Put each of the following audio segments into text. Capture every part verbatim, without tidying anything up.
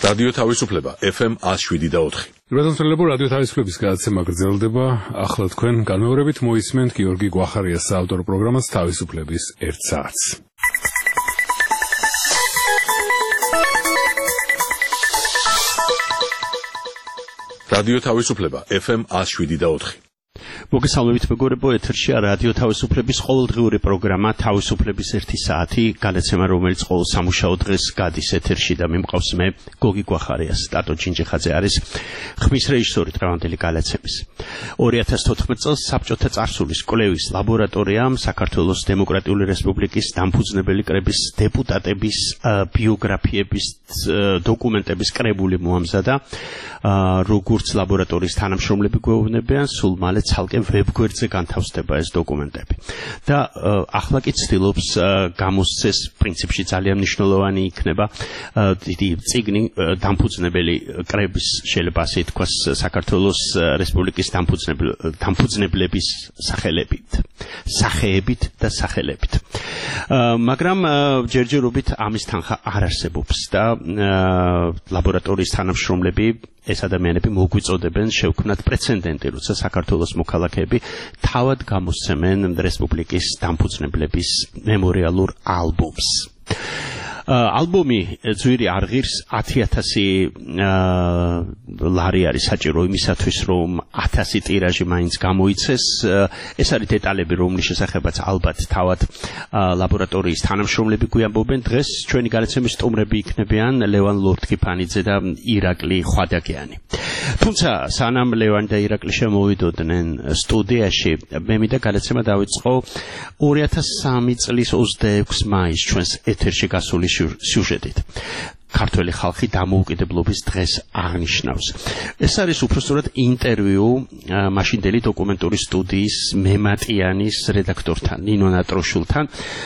რადიო თავისუფლება F M one oh seven და four. Რადიო რადიო თავისუფლების გადაცემა გრძელდება. ახლა თქვენ განმეორებით მოისმენთ გიორგი გვახარიას საავტორო პროგრამას თავისუფლების ერთ საათს. რადიო თავისუფლება F M one oh seven და four. მოგესალმებით მეგობრებო, ეთერშია რადიო თავისუფლების ყოველდღიური პროგრამა თავისუფლების ერთი საათი, გადაცემა რომელიც ყოველ სამუშაო დღეს გადის ეთერში და მე მყავს მე გოგი გვახარია, სტატო ჯინჯიხაძე არის ხმის რეჟისორი დღევანდელი გადაცემის. two thousand fourteen წელს საბჭოთა წარსულის კვლევის ლაბორატორიამ საქართველოს დემოკრატიული რესპუბლიკის დამფუძნებელი კრების დეპუტატების ბიოგრაფიების დოკუმენტების კრებული მოამზადა, როგორც ლაბორატორიის თანამშრომლები გვეუბნებიან, სულ მალე ცალკე ვებგვერდზე განთავსდება ეს დოკუმენტები. და ახლა კი ცდილობს გამოსცეს პრინციპში ძალიან მნიშვნელოვანი იქნება დიდი წიგნი დამფუძნებელი კრების, შეიძლება ასე ითქვას, საქართველოს რესპუბლიკის დამფუძნებლების სახელებით, სახეებით და სახელებით. მაგრამ ჯერჯერობით ამის თანხა არ არსებობს და ლაბორატორიის თანამშრომლები ეს ადამიანები მოგვიწოდებენ შევქმნათ პრეცედენტი, როცა საქართველოს მოქალაქეები თავად გამოსცემენ რესპუბლიკის დამფუძნებლების მემორიალურ ალბომს. ალბომი ძვირი არ ღირს ათი ათასი ლარი არის საჭირო იმისათვის, რომ ათასი ტირაჟი მაინც გამოიცეს. ეს არის დეტალები, რომლის შესახებაც ალბათ თავად ლაბორატორიის თანამშრომლები გვიამბობენ. დღეს ჩვენი გადაცემის სტუმრები იქნებიან ლევან ლორთქიფანიძე და ირაკლი ხვადაგიანი. თუმცა სანამ ლევან და ირაკლი შემოვიდოდნენ სტუდიაში, მე მინდა გადაცემა დავიწყო two thousand three წლის ოცდაექვსი მაისს ჩვენს ეთერში გასული სიუჟეტით. ქართველი ხალხი დამოუკიდებლობის დღეს აღნიშნავს. ეს არის უпростоრად ინტერვიუ მაშინდელი დოკუმენტური სტუდიის მემატიანის რედაქტორთან, ნინო ნატროშულთან,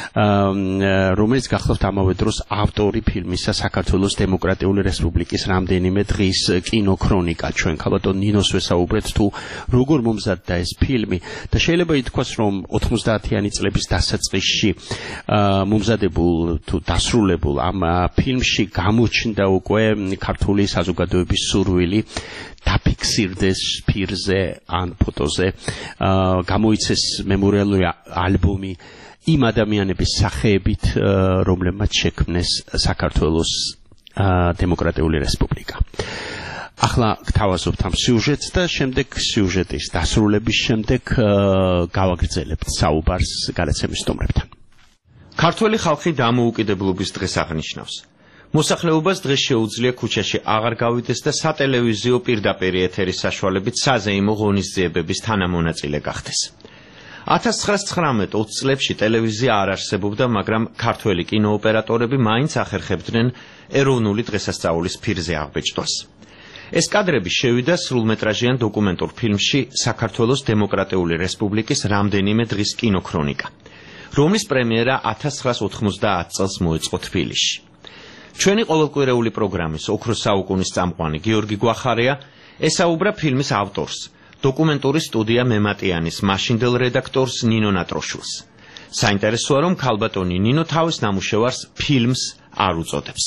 რომელიც გახლავთ ამავე დროს ავტორი ფილმისა საქართველოს დემოკრატიული რესპუბლიკის რამდენიმე დღის კინოქრონიკა. ჩვენ ქალბატონ ნინოს ვესაუბრეთ თუ როგორ მომზადდა ეს ფილმი და შეიძლება ითქვას, რომ ოცდაათიანი წლების დასაწყისში მომზადებულ თუ დასრულებულ ამ ფილმში გამოჩნდა უკვე ქართული საზოგადოების სურვილი დაფიქსირდეს პირზე ან ფოტოზე, გამოიცეს მემორიალური ალბომი იმ ადამიანების სახეებით, რომლებმაც შექმნეს საქართველოს დემოკრატიული რესპუბლიკა. ახლა გთავაზობთ ამ სიუჟეტს და შემდეგ სიუჟეტის დასრულების შემდეგ გავაგრძელებთ საუბარს გადაცემის სტუმრებთან. ქართველი ხალხი დამოუკიდებლობის დღეს აღნიშნავს. მოსახლეობას დღეს შეუძლია ქუჩაში აღარ გავიდეს და სატელევიზიო პირდაპირ ეთერის საშუალებით საზეიმო ღონისძიებების თანამონაწილე გახდეს. ათას ცხრაასა ოცი წლებში ტელევიზია არ არსებობდა, მაგრამ ქართველი კინოოპერატორები მაინც ახერხებდნენ ეროვნული დღესასწაულის ფირზე აღბეჭდვას. ეს კადრები შევიდა სრულმეტრაჟიან დოკუმენტურ ფილმში საქართველოს დემოკრატიული რესპუბლიკის რამდენიმე დღის კინოქრონიკა, რომლის პრემიერა ათას ცხრაასა ოთხმოცდაათი წელს მოეწყო თბილისში. ჩვენი ყოველკვირეული პროგრამის ოქროს საუკუნის წამყვანი გიორგი გვახარია ესაუბრა ფილმის ავტორს, დოკუმენტური სტუდია მემატიანის მაშინდელ რედაქტორს ნინო ნატროშულს. საინტერესოა, რომ ქალბატონი ნინო თავის ნამუშევარს ფილმს არ უწოდებს.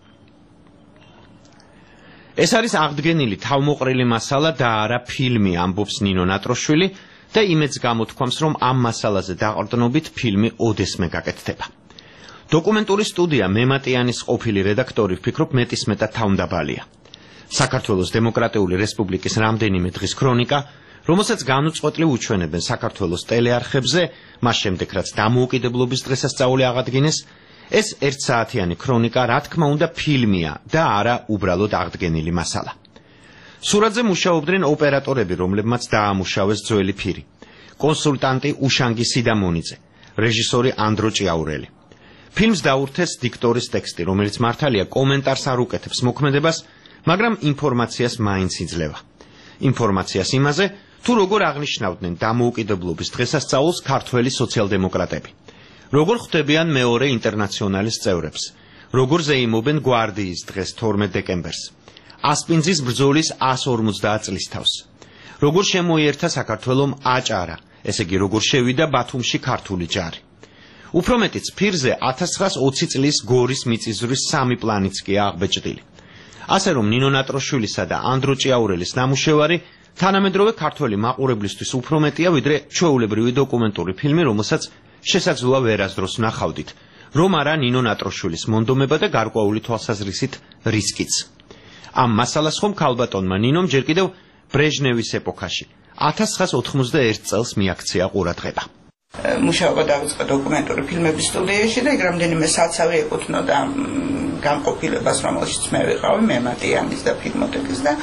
ეს არის აღდგენილი თავმოყრილი მასალა და არა ფილმი, ამბობს ნინო ნატროშვილი და იმედს გამოთქვამს, რომ ამ მასალაზე დაყრდნობით ფილმი ოდესმე გაკეთდება. დოკუმენტური სტუდია მემატიანის ყოფილი რედაქტორი ვფიქრობ მეტისმეტად თავმდაბალია. საქართველოს დემოკრატიული რესპუბლიკის რამდენიმე დღის ქრონიკა, რომელსაც განუწყვეტლივ უჩვენებენ საქართველოს ტელეარხებზე, მას შემდეგ რაც დამოუკიდებლობის დღესასწაული აღადგინეს, ეს ერთსაათიანი ქრონიკა რა თქმა უნდა ფილმია და არა უბრალოდ აღდგენილი მასალა. სურათზე მუშაობდნენ ოპერატორები, რომლებმაც დაამუშავეს ძველი ფირი, კონსულტანტი უშანგი სიდამონიძე, რეჟისორი ანდრო ჭიაურელი. ფილმს დაურთეს დიქტორის ტექსტი, რომელიც მართალია კომენტარს არ უკეთებს მოქმედებას, მაგრამ ინფორმაციას მაინც იძლევა. ინფორმაციას იმაზე, თუ როგორ აღნიშნავდნენ დამოუკიდებლობის დღესასწაულს ქართველი სოციალ-დემოკრატები, როგორ ხვდებიან მეორე ინტერნაციონალის წევრებს, როგორ ზეიმობენ გვარდიის დღეს თორმეტ დეკემბერს, ასპინძის ბრძოლის εκατს ორმოცდაათ წლისთავს, როგორ შემოიერთა საქართველომ აჭარა, ესე იგი როგორ შევიდა ბათუმში ქართული ჯარი. უფრო მეტიც, ფირზე ათას ცხრაასა ოცი წლის გორის მიწისძვრის სამი პლანიც კი აღბეჭდილი. ასე რომ ნინო ნატროშვილისა და ანდრო ჭიაურელის ნამუშევარი თანამედროვე ქართველი მაყურებლისთვის უფრო მეტია, ვიდრე ჩვეულებრივი დოკუმენტური ფილმი, რომელსაც შესაძლოა ვერასდროს ვნახავდით, რომ არა ნინო ნატროშვილის მონდომება და გარკვეული თვალსაზრისით რისკიც. ამ მასალას ხომ ქალბატონმა ნინომ ჯერ კიდევ ბრეჟნევის ეპოქაში ათას ცხრაას ოთხმოცდაერთ წელს მიაქცია ყურადღება. მუშაობა დაიწყო დოკუმენტური ფილმების სტუდიაში და იქ რამდენიმე საცავი ეკუთვნოდა განყოფილებას, რომელშიც მე ვიყავი, მემატიანის და ფილმოთეკის და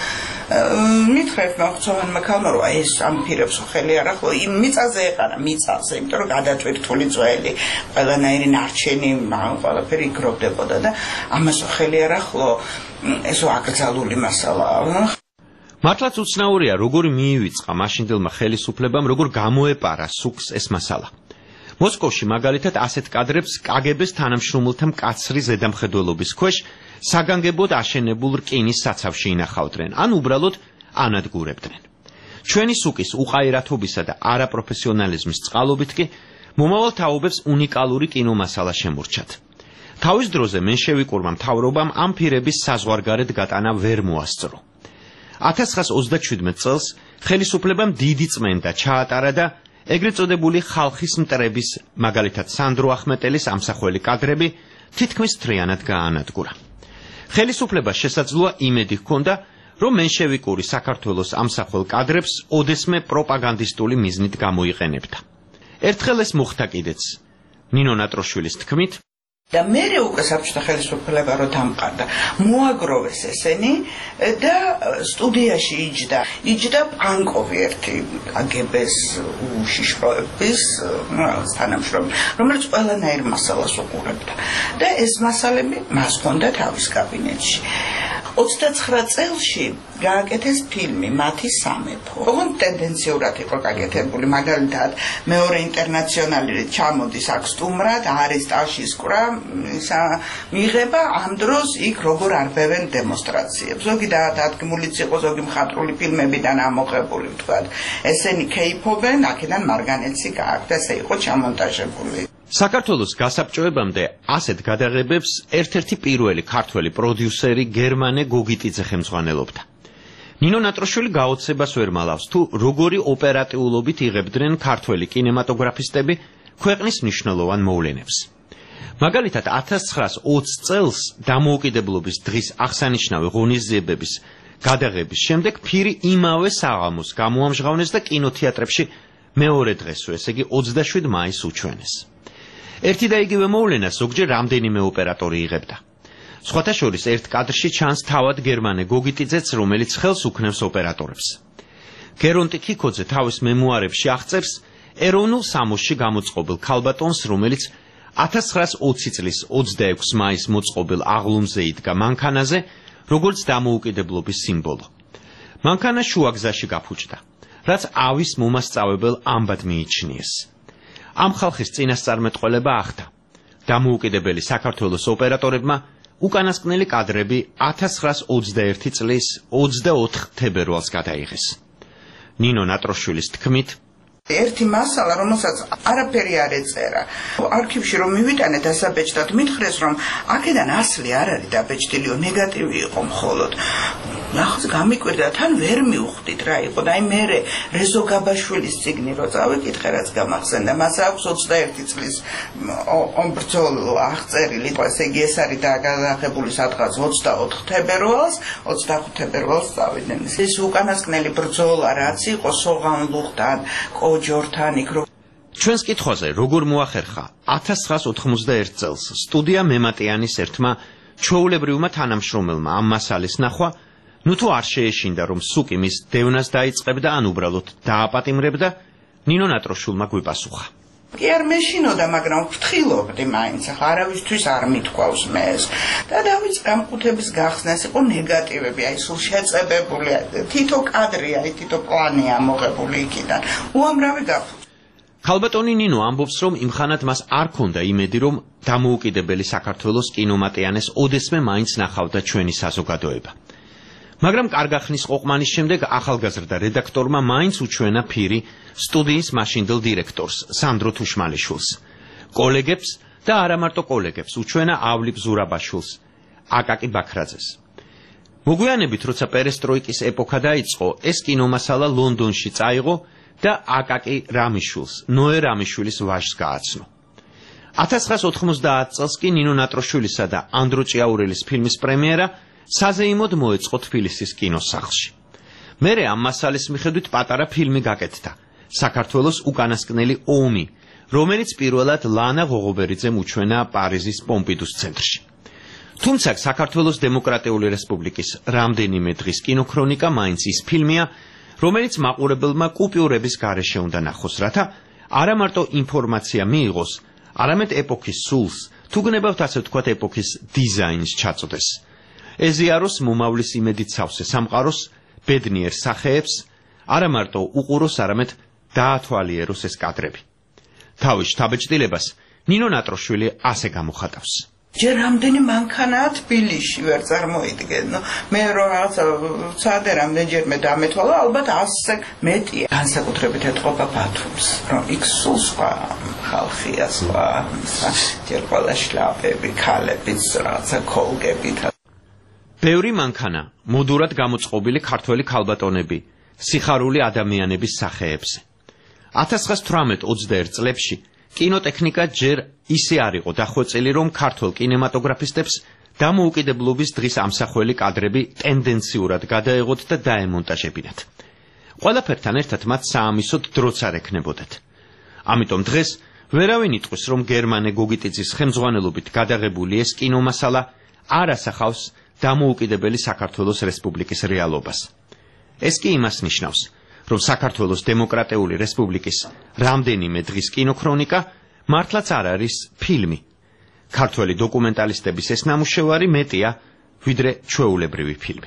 მითხრეთ მოხცოვანმა ქალმა, რომ ეს ამ პირებს ხელი არ ახლა იმ მიწაზე ეყარა, მიწაზე, იმიტომ რომ გადატვირთული ძველი, ყველანაირი ნარჩენი, ყველაფერი იგროვდებოდა და ამას ხელი არ ახლა ესო აკრძალული მასალაა. მართლაც უცნაურია, როგორ მიივიწყა მაშინდელმა ხელისუფლებამ, როგორ გამოეპარა სუქს ეს მასალა. მოსკოვში მაგალითად ასეთ კადრებს კაგებეს თანამშრომელთა მკაცრი ზედამხედველობის ქვეშ საგანგებოდ აშენებულ რკინის საცავში ინახავდნენ, ან უბრალოდ ანადგურებდნენ. ჩვენი სუკის უყაირათობისა და არაპროფესიონალიზმის წყალობით კი მომავალ თაობებს უნიკალური კინომასალა შემორჩათ. თავის დროზე მენშევიკურმა მთავრობამ ამ პირების საზღვარგარეთ გატანა ვერ მოასწრო. ათას ცხრაას ოცდაშვიდმეტ წელს ხელისუფლებამ დიდი წმენდა ჩაატარა და ეგრეთ წოდებული ხალხის მტრების, მაგალითად სანდრო ახმეტელის ამსახველი კადრები თითქმის მთლიანად გაანადგურა. ხელისუფლებას შესაძლოა იმედი ჰქონდა, რომ მენშევიკური საქართველოს ამსახველ კადრებს ოდესმე პროპაგანდისტული მიზნით გამოიყენებდა. ერთხელ ეს მოხდა კიდეც ნინო ნატროშვილის თქმით და მერე უკვე საბჭოთა ხელისუფლება რო დამყარდა, მოაგროვეს ესენი და სტუდიაში იჯდა. იჯდა პანკოვი ერთი კაგებეს უშიშროების თანამშრომელი, რომელიც ყველანაირ მასალას უყურებდა. და ეს მასალები მას ჰქონდა თავის კაბინეტში. ოცდაცხრა წელში გააკეთეს ფილმი მათი სამეფო. ოღონდ ტენდენციურად იყო გაკეთებული, მაგალითად მეორე ინტერნაციონალი ჩამოდის აქ სტუმრად, არის ტაშის კვრა, ისა მიიღება ამ დროს იქ როგორ არბევენ დემონსტრაციებს. ზოგი დაადგმულიც იყო, ზოგი მხატვრული ფილმებიდან ამოღებული, ვთქვათ. ესენი ქეიფობენ, აქედან მარგანეცი გააქვთ, ესე იყო ჩამონტაჟებული. საქართველოს გასაბჭოებამდე ასეთ გადაღებებს ერთ-ერთი პირველი ქართველი პროდიუსერი გერმანე გოგიტიძე ხელმძღვანელობდა. ნინო ნატროშვილი გაოცებას ვერ მალავს, თუ როგორი ოპერატიულობით იღებდნენ ქართველი კინემატოგრაფისტები ქვეყნის მნიშვნელოვან მოვლენებს. მაგალითად ათას ცხრაას ოცდ წელს დამოუკიდებლობის დღის აღსანიშნავი ღონისძიებების გადაღების შემდეგ ფირი იმავე საღამოს გამოამჟღავნეს და კინოთეატრებში მეორე დღესვე, ესე იგი ოცდაშვიდ მაისს უჩვენეს. ერთი და იგივე მოვლენას ზოგჯერ რამდენიმე ოპერატორი იღებდა. სხვათა შორის ერთ კადრში ჩანს თავად გერმანე გოგიტიძეც, რომელიც ხელს უქნევს ოპერატორებს. გერონტი ქიქოძე თავის მემუარებში აღწერს ეროვნულ სამოსში გამოწყობილ ქალბატონს, რომელიც ათას ცხრაას ოცი წლის ოცდაექვსი მაისს მოწყობილ აღლუმზე იდგა მანქანაზე, როგორც დამოუკიდებლობის სიმბოლო. მანქანა შუაგზაში გაფუჭდა, რაც ავის მომასწავებელ ამბად მიიჩნიეს. ამ ხალხის წინასწარმეტყველება ახდა. დამოუკიდებელი საქართველოს ოპერატორებმა უკანასკნელი კადრები ათას ცხრაას ოცდაერთი წლის ოცდაოთხ თებერვალს გადაიღეს. ნინო ნატროშვილის თქმით, ერთი მასალა, რომელსაც არაფერი არ ეწერა. არქივში რომ მივიტანეთ ასაბეჭდად, მითხრეს, რომ აქედან ასლი არ არის დაბეჭდილიო, ნეგატივი იყო მხოლოდ. ნახოს გამიკვირდა, თან ვერ მივხვდით რა იყო და აი მე რეზო გაბაშვილის ციგნი რო წავიკითხე, რაც გამახსენდა, მას აქვს ოცდაერთი წლის ბრძოლო აღწერილი, ესე იგი ეს არის დაგადაღებული სადღაც ოცდაოთხ თებერვალს, ოცდახუთ თებერვალს წავიდნენ. ეს უკანასკნელი ბრძოლა რაც იყო სოღან ლუხთან, კოჯორთან იქ რო ჩვენს კითხვაზე როგორ მოახერხა ათას ცხრაას ოთხმოცდაერთ წელს სტუდია მემატიანის ერთმა ჩვეულებრივმა თანამშრომელმა ამ მასალის ნახვა, ნუ თუ არ შეეშინდა, რომ სუკი მის დევნას დაიწყებდა, ან უბრალოდ დააპატიმრებდა, ნინო ნატროშვილმა გვიპასუხა. კი არ მეშინოდა, მაგრამ ვფრთხილობდი მაინც, ახლა არავისთვის არ მithქვავს მე ეს. და დავიწყე ამ ყუთების გახსნას, იყო ნეგატივები, აი სულ შეწებებული, თითო კადრი, აი თითო პლანია მოღებული იქიდან. უამრავი გაფუძნდა. ქალბატონი ნინო ამბობს, რომ იმხანად მას არ ქონდა იმედი, რომ დამოუკიდებელი საქართველოს კინომატიანეს ოდესმე მაინც ნახავდა ჩვენი საზოგადოება. მაგრამ კარგახნის ყოყმანის შემდეგ ახალგაზრდა რედაქტორმა მაინც უჩვენა ფირი სტუდიის მაშინდელ დირექტორს სანდრო თუშმალიშვილს, კოლეგებს და არა მარტო კოლეგებს, უჩვენა ავლი ბზურაბაშვილს, აკაკი ბაქრაძეს. მოგვიანებით, როცა პერესტროიკის ეპოქა დაიწყო, ეს კინომასალა ლონდონში წაიღო და აკაკი რამიშვილს, ნოე რამიშვილის ვაჟს გააცნო. ათას ცხრაას ოთხმოცდაათ წელს კი ნინო ნატროშვილისა და ანდრო ჭიაურელის ფილმის პრემიერა საზეიმოდ მოეწყო თბილისის კინოსახლში. მერე ამ მასალის მიხედვით პატარა ფილმი გაკეთდა, საქართველოს უკანასკნელი ომი, რომელიც პირველად ლანა ღოღობერიძემ უჩვენა პარიზის პომპიდუს ცენტრში. თუმცა საქართველოს დემოკრატიული რესპუბლიკის რამდენიმე დღის კინოქრონიკა მაინც ის ფილმია, რომელიც მაყურებელმა კუპიურების გარეშე უნდა ნახოს, რათა არა მარტო ინფორმაცია მიიღოს, არამედ ეპოქის სულს, თუ გნებავთ ასე ვთქვათ ეპოქის დიზაინს ჩაწოდეს. ეზიაროს მომავლის იმედით სავსე სამყაროს, ბედნიერ სახეებს, არა მარტო უყუროს, არამედ დაათვალიეროს ეს კადრები. თავის შთაბეჭდილებას ნინო ნატროშვილი ასე გამოხატავს. ჯერ რამდენი მანქანაა თბილისში ვერ წარმოიდგენო. მე რო რაღაცა ცადე რამდენჯერმე დამეთვალა, ალბათ ასზე მეტია. განსაკუთრებით ეთყობა ბათუმს, რომ იქ სულ სხვა ხალხია, სხვა ჯერ ყველა შლაპები, ქალებიც, რაღაცა ქოლგებით. ბევრი მანქანა, მოდურად გამოწყობილი ქართველი ქალბატონები, სიხარული ადამიანების სახეებზე. ათას ცხრაას თვრამეტ ოცდაერთ წლებში კინოტექნიკა ჯერ ისე არ იყო დახვეწილი, რომ ქართველ კინემატოგრაფისტებს დამოუკიდებლობის დღის ამსახველი კადრები ტენდენციურად გადაეღოთ და დაემონტაჟებინათ. ყველაფერთან ერთად მათ საამისოდ დროც არ ექნებოდათ. ამიტომ დღეს ვერავინ იტყვის, რომ გერმანე გოგიტიძის ხელმძღვანელობით გადაღებული ეს კინომასალა არ ასახავს დამოუკიდებელი საქართველოს რესპუბლიკის რეალობას. ეს კი იმას ნიშნავს, რომ საქართველოს დემოკრატიული რესპუბლიკის რამდენიმე დღის კინოქრონიკა მართლაც არ არის ფილმი. ქართველი დოკუმენტალისტების ეს ნამუშევარი მეტია, ვიდრე ჩვეულებრივი ფილმი.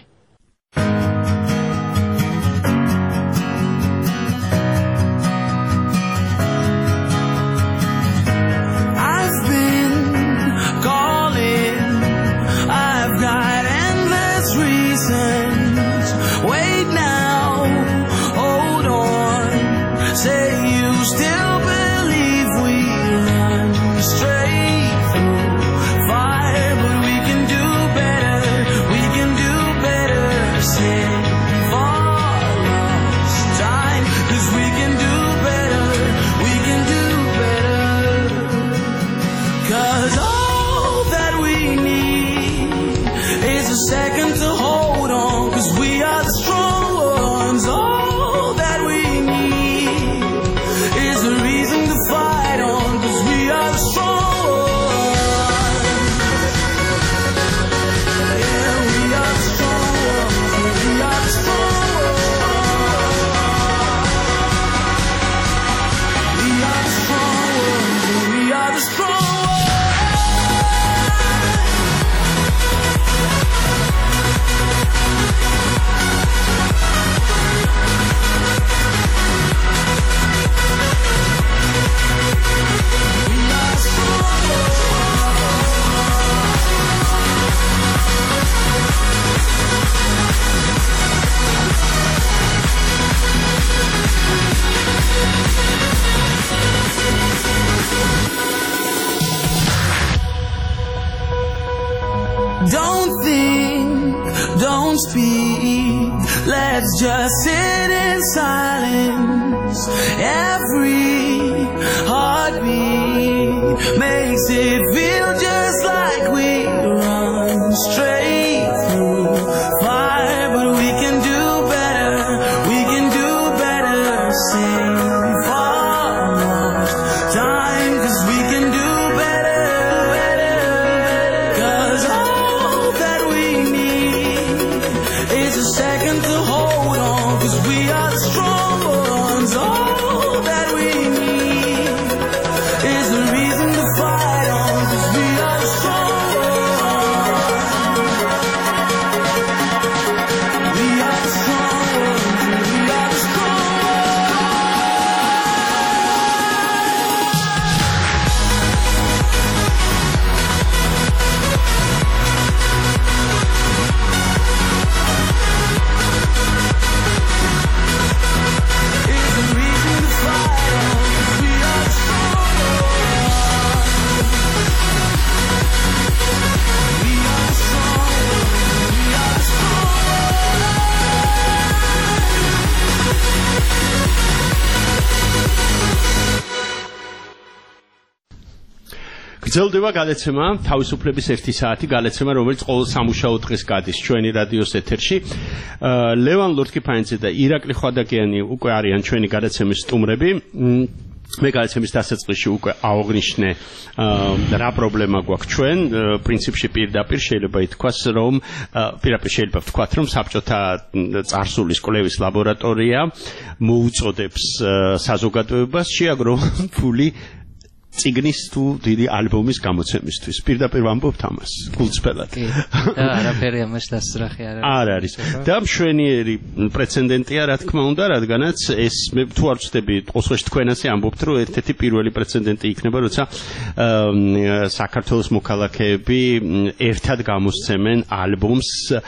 Don't think, don't speak, let's just sit in silence. Every heartbeat makes it feel just like we run straight through fire, but we can do better, we can do better. Sing for lost time, 'cause we can do better, better, better. 'Cause all that we need is a second to hold on, 'cause we are the strong ones. All that we need is a reason to fight on. გრძელდება გადაცემა თავისუფლების ერთი საათი გადაცემა, რომელიც ყოველ სამუშაო დღეს გადის ჩვენი რადიოს ეთერში. ლევან ლორთქიფანიძე და ირაკლი ხვადაგიანი უკვე არიან ჩვენი გადაცემის სტუმრები. მე გადაცემის დასაწყისში უკვე აღვნიშნე რა პრობლემა გვაქვს ჩვენ. პრინციპში პირდაპირ შეიძლება ითქვას, რომ პირდაპირ შეიძლება ვთქვათ, რომ საბჭოთა წარსულის კვლევის ლაბორატორია მოუწოდებს საზოგადოებას შეაგროვონ ფული ციგნის თუ დიდი ალბომის გამოცემისთვის. პირდაპირ ვამბობთ ამას გულწრფელად. და არაფერი ამას დასწრახი არ არის. არ არის. და მშვენიერი პრეცედენტია, რა თქმა უნდა, რადგანაც ეს მე თუ არ ვწდები ყოველთვის თქვენ ასე ამბობთ, რომ ერთ-ერთი პირველი პრეცედენტი იქნება, როცა საქართველოს მოქალაქეები ერთად გამოსცემენ ალბომს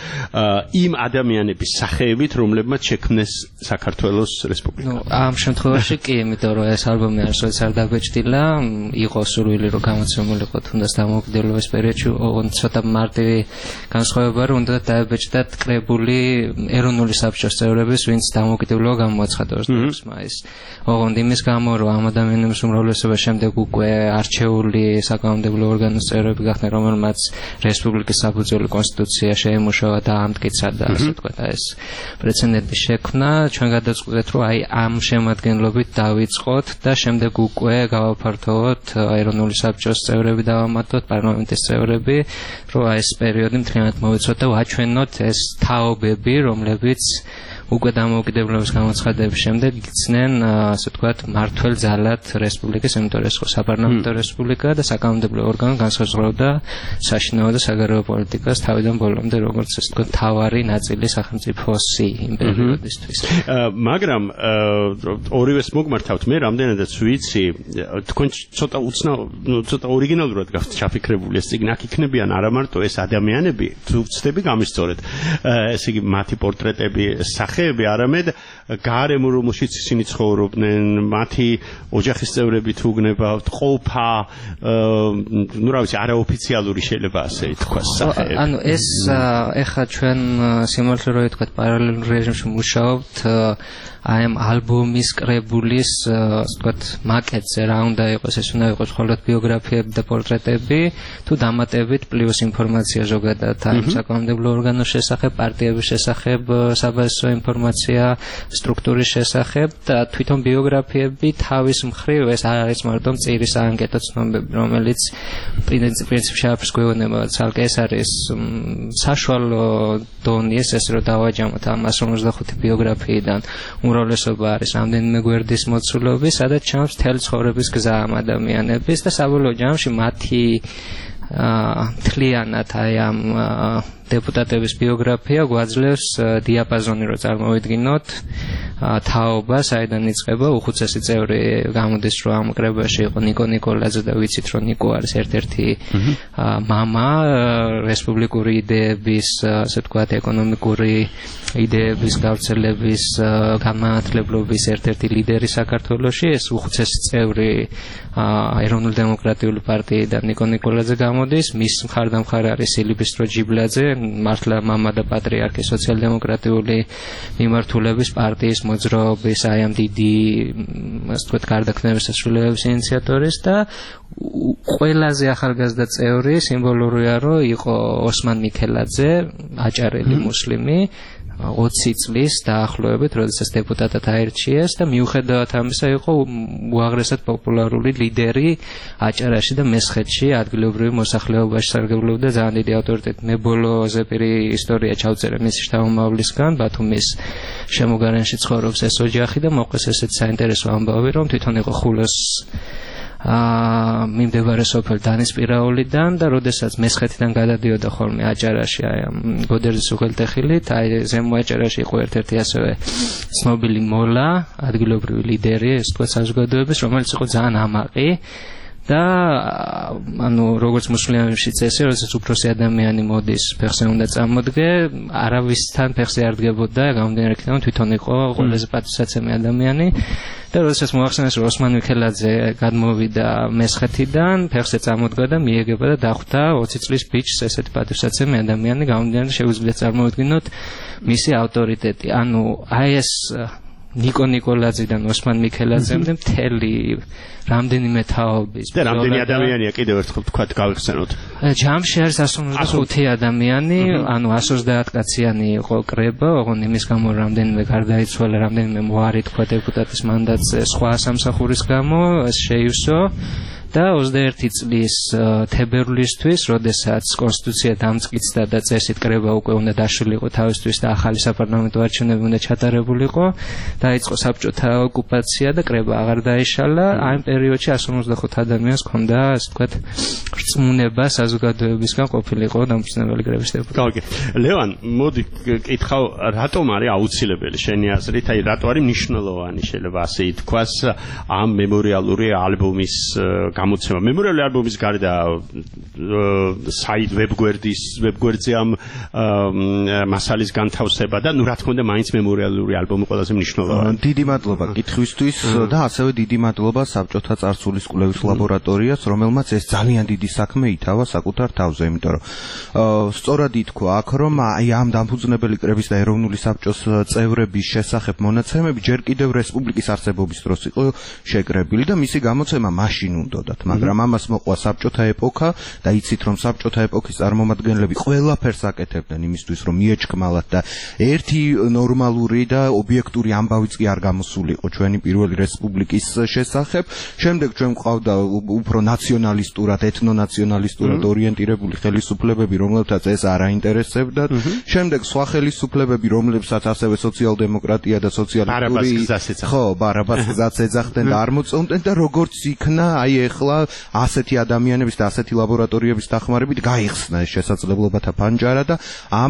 იმ ადამიანების სახეებით, რომლებმაც შექმნეს საქართველოს რესპუბლიკა. ნუ ამ შემთხვევაში კი, იმიტომ რომ ეს ალბომი არასოდეს არ დაბეჭდილა, იყო სურვილი რომ გამოცემულიყო თუნდაც დამოუკიდებლობის პერიოდში, ოღონდ ცოტა მარტივი განსხვავება რომ უნდა დაებეჭდათ კრებული ეროვნული საბჭოს წევრების, ვინც დამოუკიდებლობა გამოაცხადა ოცდაოთხ მაისს. ოღონდ იმის გამო რომ ამ ადამიანების უმრავლესობა შემდეგ უკვე არჩეული საკანონმდებლო ორგანოს წევრები გახდნენ, რომელმაც რესპუბლიკის საფუძველი კონსტიტუცია შეიმუშავა და ამტკიცა და ასე ვთქვათ, ეს პრეცედენტი შექმნა. ჩვენ გადაწყვეტეთ რომ აი ამ შემადგენლობით დავიწყოთ და შემდეგ უკვე გავაფართოვოთ ეროვნული საბჭოს წევრები დავამატოთ, პარლამენტის წევრები, რომ აი ეს პერიოდი მთლიანად მოვიცოთ და ვაჩვენოთ ეს თაობები, რომლებიც უკვე დამოუკიდებლობის გამოცხადების შემდეგ იქცნენ, ასე ვთქვათ, მართველ ძალად რესპუბლიკის, იმიტომ რომ ეს ხო საპარლამენტო რესპუბლიკაა და საკანონმდებლო ორგანო განსაზღვრავდა საშინაო და საგარეო პოლიტიკას თავიდან ბოლომდე, როგორც ასე ვთქვათ, თავარი ნაწილი სახელმწიფოსი იმ პერიოდისთვის. მაგრამ ორივეს მოგმართავთ, მე რამდენადაც ვიცი, თქვენ ცოტა უცნაურ, ცოტა ორიგინალურად გაქვთ ჩაფიქრებული ეს წიგნი, აქ იქნებიან არა მარტო ეს ადამიანები, თუ ვცდები გამისწორეთ, ესე იგი მათი პორტრეტები, სახეები, არამედ გარემო, რომელშიც ისინი ცხოვრობდნენ, მათი ოჯახის წევრები თუ გნებავთ, ყოფა, ну, რა ვიცი, არაოფიციალური შეიძლება ასე ითქვას სახეები. ანუ ეს ეხლა ჩვენ სიმართლე რო ვთქვათ, პარალელურ რეჟიმში მუშაობთ, აი ამ ალბომის კრებულის, ასე ვთქვათ, მაკეტზე რა უნდა იყოს, ეს უნდა იყოს მხოლოდ ბიოგრაფიები და პორტრეტები, თუ დამატებით პლუს ინფორმაცია ზოგადად ამ საკანონმდებლო ორგანოს შესახებ, პარტიების შესახებ, საბაზრო ინფორმაცია სტრუქტურის შესახებ და თვითონ ბიოგრაფიები თავის მხრივ ეს არ არის მარტო მწირი საანკეტო ცნობები, რომელიც პრინციპში არაფერს გვეუბნება, ცალკე ეს არის საშუალო დონის, ესე რომ დავაჯამოთ ამ ას ორმოცდახუთი ბიოგრაფიიდან უმრავლესობა არის რამდენიმე გვერდის მოცულობის, სადაც ჩანს მთელი ცხოვრების გზა ამ ადამიანების და საბოლოო ჯამში მათი თლიანად აი ამ დეპუტატების ბიოგრაფია გვაძლევს დიაპაზონი, რომ წარმოვიდგინოთ თაობა, საიდან იწყება. უხუცესი წევრი გამოდის, რომ ამ კრებაში იყო ნიკო ნიკოლაძე და ვიცით, რომ ნიკო არის ერთ-ერთი მამა რესპუბლიკური იდეების, ასე ვთქვათ, ეკონომიკური იდეების გავრცელების, განმანათლებლობის ერთ-ერთი ლიდერი საქართველოში. ეს უხუცესი წევრი ეროვნული დემოკრატიული პარტიიდან ნიკო ნიკოლაძე გამოდის, მის მხარდამხარ არის სილიბისტრო ჯიბლაძე, მართლა მამა და პატრიარქი სოციალ-დემოკრატიული მიმართულების პარტიის მოძრაობის აი ამ დიდი, ასე ვთქვათ, გარდაქმნების სასრულეების ინიციატორის და ყველაზე ახალგაზრდა წევრი სიმბოლურია, რომ იყო ოსმან მიქელაძე, აჭარელი მუსლიმი, ოცი წლის დაახლოებით, როდესაც დეპუტატად აირჩიეს და მიუხედავად ამისა იყო უაღრესად პოპულარული ლიდერი აჭარაში და მესხეთში ადგილობრივი მოსახლეობაში სარგებლობდა ძალიან დიდი ავტორიტეტით. მე ბოლო ზეპირი ისტორია ჩავწერე მისი შთამომავლისგან, ბათუმის შემოგარენში ცხოვრობს ეს ოჯახი და მოყეს ესეც საინტერესო ამბავი, რომ თვითონ იყო ხულოს აა მიმდებარე სოფელ დანისპირაულიდან და როდესაც მესხეთიდან გადადიოდა ხოლმე აჭარაში, აი ამ გოდერძის უღელტეხილით, აი ზემო აჭარაში იყო ერთ-ერთი ასევე ცნობილი მოლა, ადგილობრივი ლიდერი, ეს თქვა საზოგადოების, რომელიც იყო ძალიან ამაყი და ანუ როგორც მუსლიმებში წესი, როდესაც უფროსი ადამიანი მოდის, ფეხზე უნდა წამოდგე, არავისთან ფეხზე არ დგებოდა, გამომდინარე იქიდან თვითონ იყო ყველაზე პატივსაცემი ადამიანი. და როდესაც მოახსენეს, რომ ოსმან მიქელაძე გადმოვიდა მესხეთიდან, ფეხზე წამოდგა და მიეგება და დახვდა ოცი წლის ბიჭს, ესეთი პატივსაცემი ადამიანი, გამომდინარე შეუძლია წარმოვიდგინოთ მისი ავტორიტეტი. ანუ აი ეს ნიკო ნიკოლაძიდან ოსმან მიქელაძემდე მთელი რამდენიმე თაობის და რამდენი ადამიანია კიდევ ერთხელ თქვა გავიხსენოთ. ჯამში არის εκατს ოცდაოთხი ადამიანი, ანუ εκατს ოცდაათი კაციანი იყო კრება, ოღონდ იმის გამო რამდენიმე გარდაიცვალა, რამდენიმე მოარი თქვა დეპუტატის მანდატზე სხვა სამსახურის გამო შეივსო. და ოცდაერთი წლის თებერვლისთვის, როდესაც კონსტიტუცია დამტკიცდა და წესით კრება უკვე უნდა დაშლილიყო თავისთვის და ახალი საპარლამენტო არჩევნები უნდა ჩატარებულიყო, დაიწყო საბჭოთა ოკუპაცია და კრება აღარ დაიშალა. ამ პერიოდში εκατს ოცდაოთხ ადამიანს ჰქონდა, ასე ვთქვათ, რწმუნება საზოგადოებისგან ყოფილიყო დამფუძნებელი კრების დეპუტატი. კარგი. ლევან, მოდი კითხავ, რატომ არის აუცილებელი შენი აზრით, აი რატო არის მნიშვნელოვანი შეიძლება ასე ითქვას ამ მემორიალური ალბომის გამოცემა. მემორიალური ალბომის გარდა საით ვებგვერდის ვებგვერდზე ამ მასალის განთავსება და ნუ რა თქმა უნდა მაინც მემორიალური ალბომი ყველაზე მნიშვნელოვანია. დიდი მადლობა კითხვისთვის და ასევე დიდი მადლობა საბჭოთა წარსულის კვლევის ლაბორატორიას, რომელმაც ეს ძალიან დიდი საქმე ითავა საკუთარ თავზე, იმიტომ რომ სწორად ითქვა აქ, რომ აი ამ დამფუძნებელი კრების და ეროვნული საბჭოს წევრების შესახებ მონაცემები ჯერ კიდევ რესპუბლიკის არსებობის დროს იყო შეკრებილი და მისი გამოცემა მაშინ უნდოდათ, მაგრამ ამას მოყვა საბჭოთა ეპოქა და იცით რომ საბჭოთა ეპოქის წარმომადგენლები ყველაფერს აკეთებდნენ იმისთვის რომ მიეჩქმალათ და ერთი ნორმალური და ობიექტური ამბავიც კი არ გამოსულიყო ჩვენი პირველი რესპუბლიკის შესახებ. შემდეგ ჩვენ გვყავდა უფრო ნაციონალისტურად, ეთნონაციონალისტურად ორიენტირებული ხელისუფლებები, რომლებსაც ეს არ აინტერესებდათ. შემდეგ სხვა ხელისუფლებები, რომლებსაც ასევე სოციალ-დემოკრატია და სოციალისტური ხო, ბარაბას გზაც ეძახდნენ და არ მოწონდნენ და როგორც იქნა, აი ეხლა ასეთი ადამიანების და ასეთი ლაბორატორიების დახმარებით გაიხსნა ეს შესაძლებლობათა ფანჯარა და ამ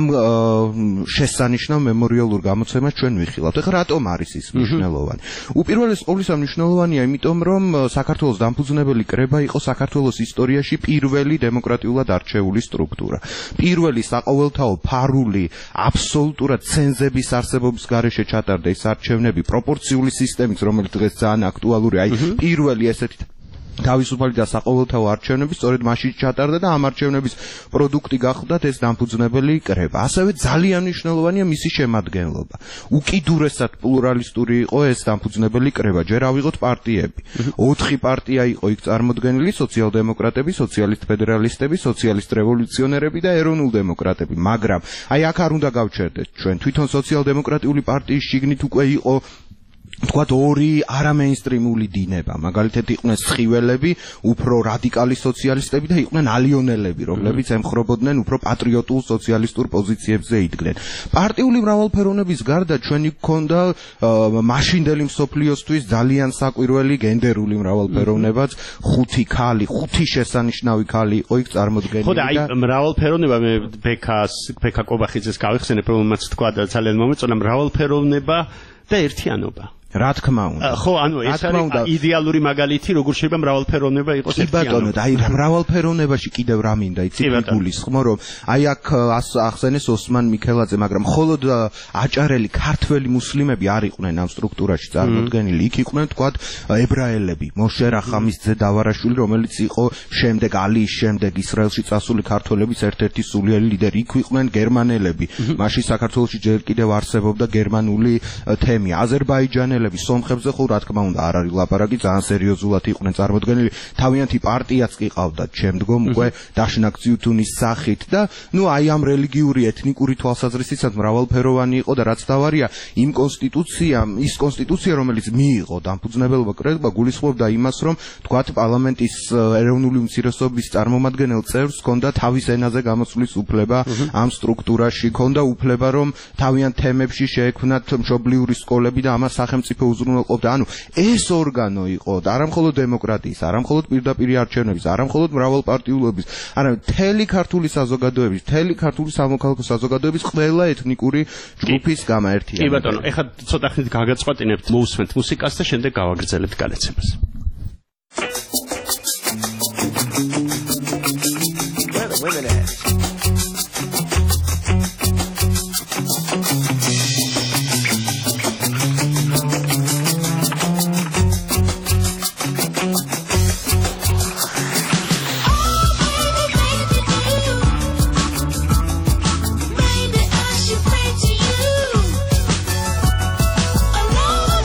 შესანიშნავ მემორიალურ გამოცემას ჩვენ ვიხილავთ. ეხლა რატომ არის ის მნიშვნელოვანი? უპირველეს ყოვლისა მნიშვნელოვანია, იმიტომ რომ საქართველოს დამფუძნებელი კრება იყო საქართველოს ისტორიაში პირველი დემოკრატიულად არჩეული სტრუქტურა. პირველი საყოველთაო ფარული, აბსოლუტურად ცენზების არსებობის გარეშე ჩატარდა ეს არჩევნები პროპორციული სისტემით, რომელიც დღეს ძალიან აქტუალურია. აი პირველი ესეთი თავისუფალი და საყოველთაო არჩევნები სწორედ მაშინ ჩატარდა და ამ არჩევნების პროდუქტი გახდათ ეს დამფუძნებელი კრება. ასევე ძალიან მნიშვნელოვანია მისი შემადგენლობა. უკიდურესად პლურალისტური იყო ეს დამფუძნებელი კრება. ჯერ ავიღოთ პარტიები. ოთხი პარტია იყო იქ წარმოდგენილი: სოციალ-დემოკრატები, სოციალისტ-ფედერალისტები, სოციალისტ-რევოლუციონერები და ეროვნულ-დემოკრატები. მაგრამ აი აქ არ უნდა გავჩერდეთ ჩვენ. თვითონ სოციალ-დემოკრატიული პარტიის შიგნით უკვე იყო თქვათ ორი არამეინსტრიმული დინება, მაგალითად იყვნენ სხიველები, უფრო რადიკალი სოციალისტები და იყვნენ ალიონელები, რომლებიც ემხრობოდნენ უფრო პატრიოტულ სოციალისტურ პოზიციებზე იდგნენ. პარტიული მრავალფეროვნების გარდა ჩვენი გქონდა მაშინდელი მსოფლიოსთვის ძალიან საკვირველი გენდერული მრავალფეროვნებაც, ხუთი ქალი, ხუთი შესანიშნავი ქალი იყო იქ წარმოდგენილი. ხო და აი მრავალფეროვნება მე ბექას, ბექა კობახიძეს გავიხსენებ, რომელმაც თქვა და ძალიან მომეწონა მრავალფეროვნება და ერთიანობა. რა თქმა უნდა. ხო, ანუ ეს არის იდეალური მაგალითი, როგორ შეიძლება მრავალფეროვნება იყოს ერთიანობა. კი ბატონო, აი მრავალფეროვნებაში კიდევ რა მინდა, იცით, იგულისხმო, რომ აი აქ ახსენეს ოსმან მიქელაძე, მაგრამ მხოლოდ აჭარელი ქართველი მუსლიმები არ იყვნენ ამ სტრუქტურაში წარმოდგენილი. იქ იყვნენ თქვათ ებრაელები, მოშე რახამის ძე დავარაშვილი, რომელიც იყო შემდეგ ალიის შემდეგ ისრაელში წასული ქართველების ერთ-ერთი სულიერი ლიდერი. იქ იყვნენ გერმანელები. მაშინ საქართველოში ჯერ კიდევ არსებობდა გერმანული თემი, აზერბაიჯანელები, სომხებზე ხო რა თქმა უნდა არ არის ლაპარაკი, ძალიან სერიოზულად იყვნენ წარმოდგენილი. თავიანთი პარტიაც კი ყავდათ შემდგომ უკვე დაშნაკ ძიუთუნის სახით და ნუ აი ამ რელიგიური ეთნიკური თვალსაზრისითაც მრავალფეროვანი იყო და რაც თავარია იმ კონსტიტუციამ, ის კონსტიტუცია რომელიც მიიღო დამფუძნებელობა კრება გულისხმობდა იმას, რომ თქვათ პარლამენტის ეროვნული უმცირესობის წარმომადგენელ წევრს ჰქონდა თავის ენაზე გამოსვლის უფლება ამ სტრუქტურაში, ჰქონდა უფლება რომ თავიანთ თემებში შეექმნათ მშობლიური სკოლები და ამას სახელმწიფო უზრუნველყოფდა. ანუ ეს ორგანო იყო და არა მხოლოდ დემოკრატიის, არა მხოლოდ პირდაპირ არჩევნების, არა მხოლოდ მრავალპარტიულობის, არამედ მთელი ქართული საზოგადოების, მთელი ქართული სამოქალაქო საზოგადოების ყველა ეთნიკური ჯგუფის გამაერთიანება. კი ბატონო, ეხლა ცოტა ხნით გაგაწყვეტინებთ, მოусმენთ მუსიკას და შემდეგ გავაგრძელებთ განაცემას. Baby, I should pray to you. Oh, Lord,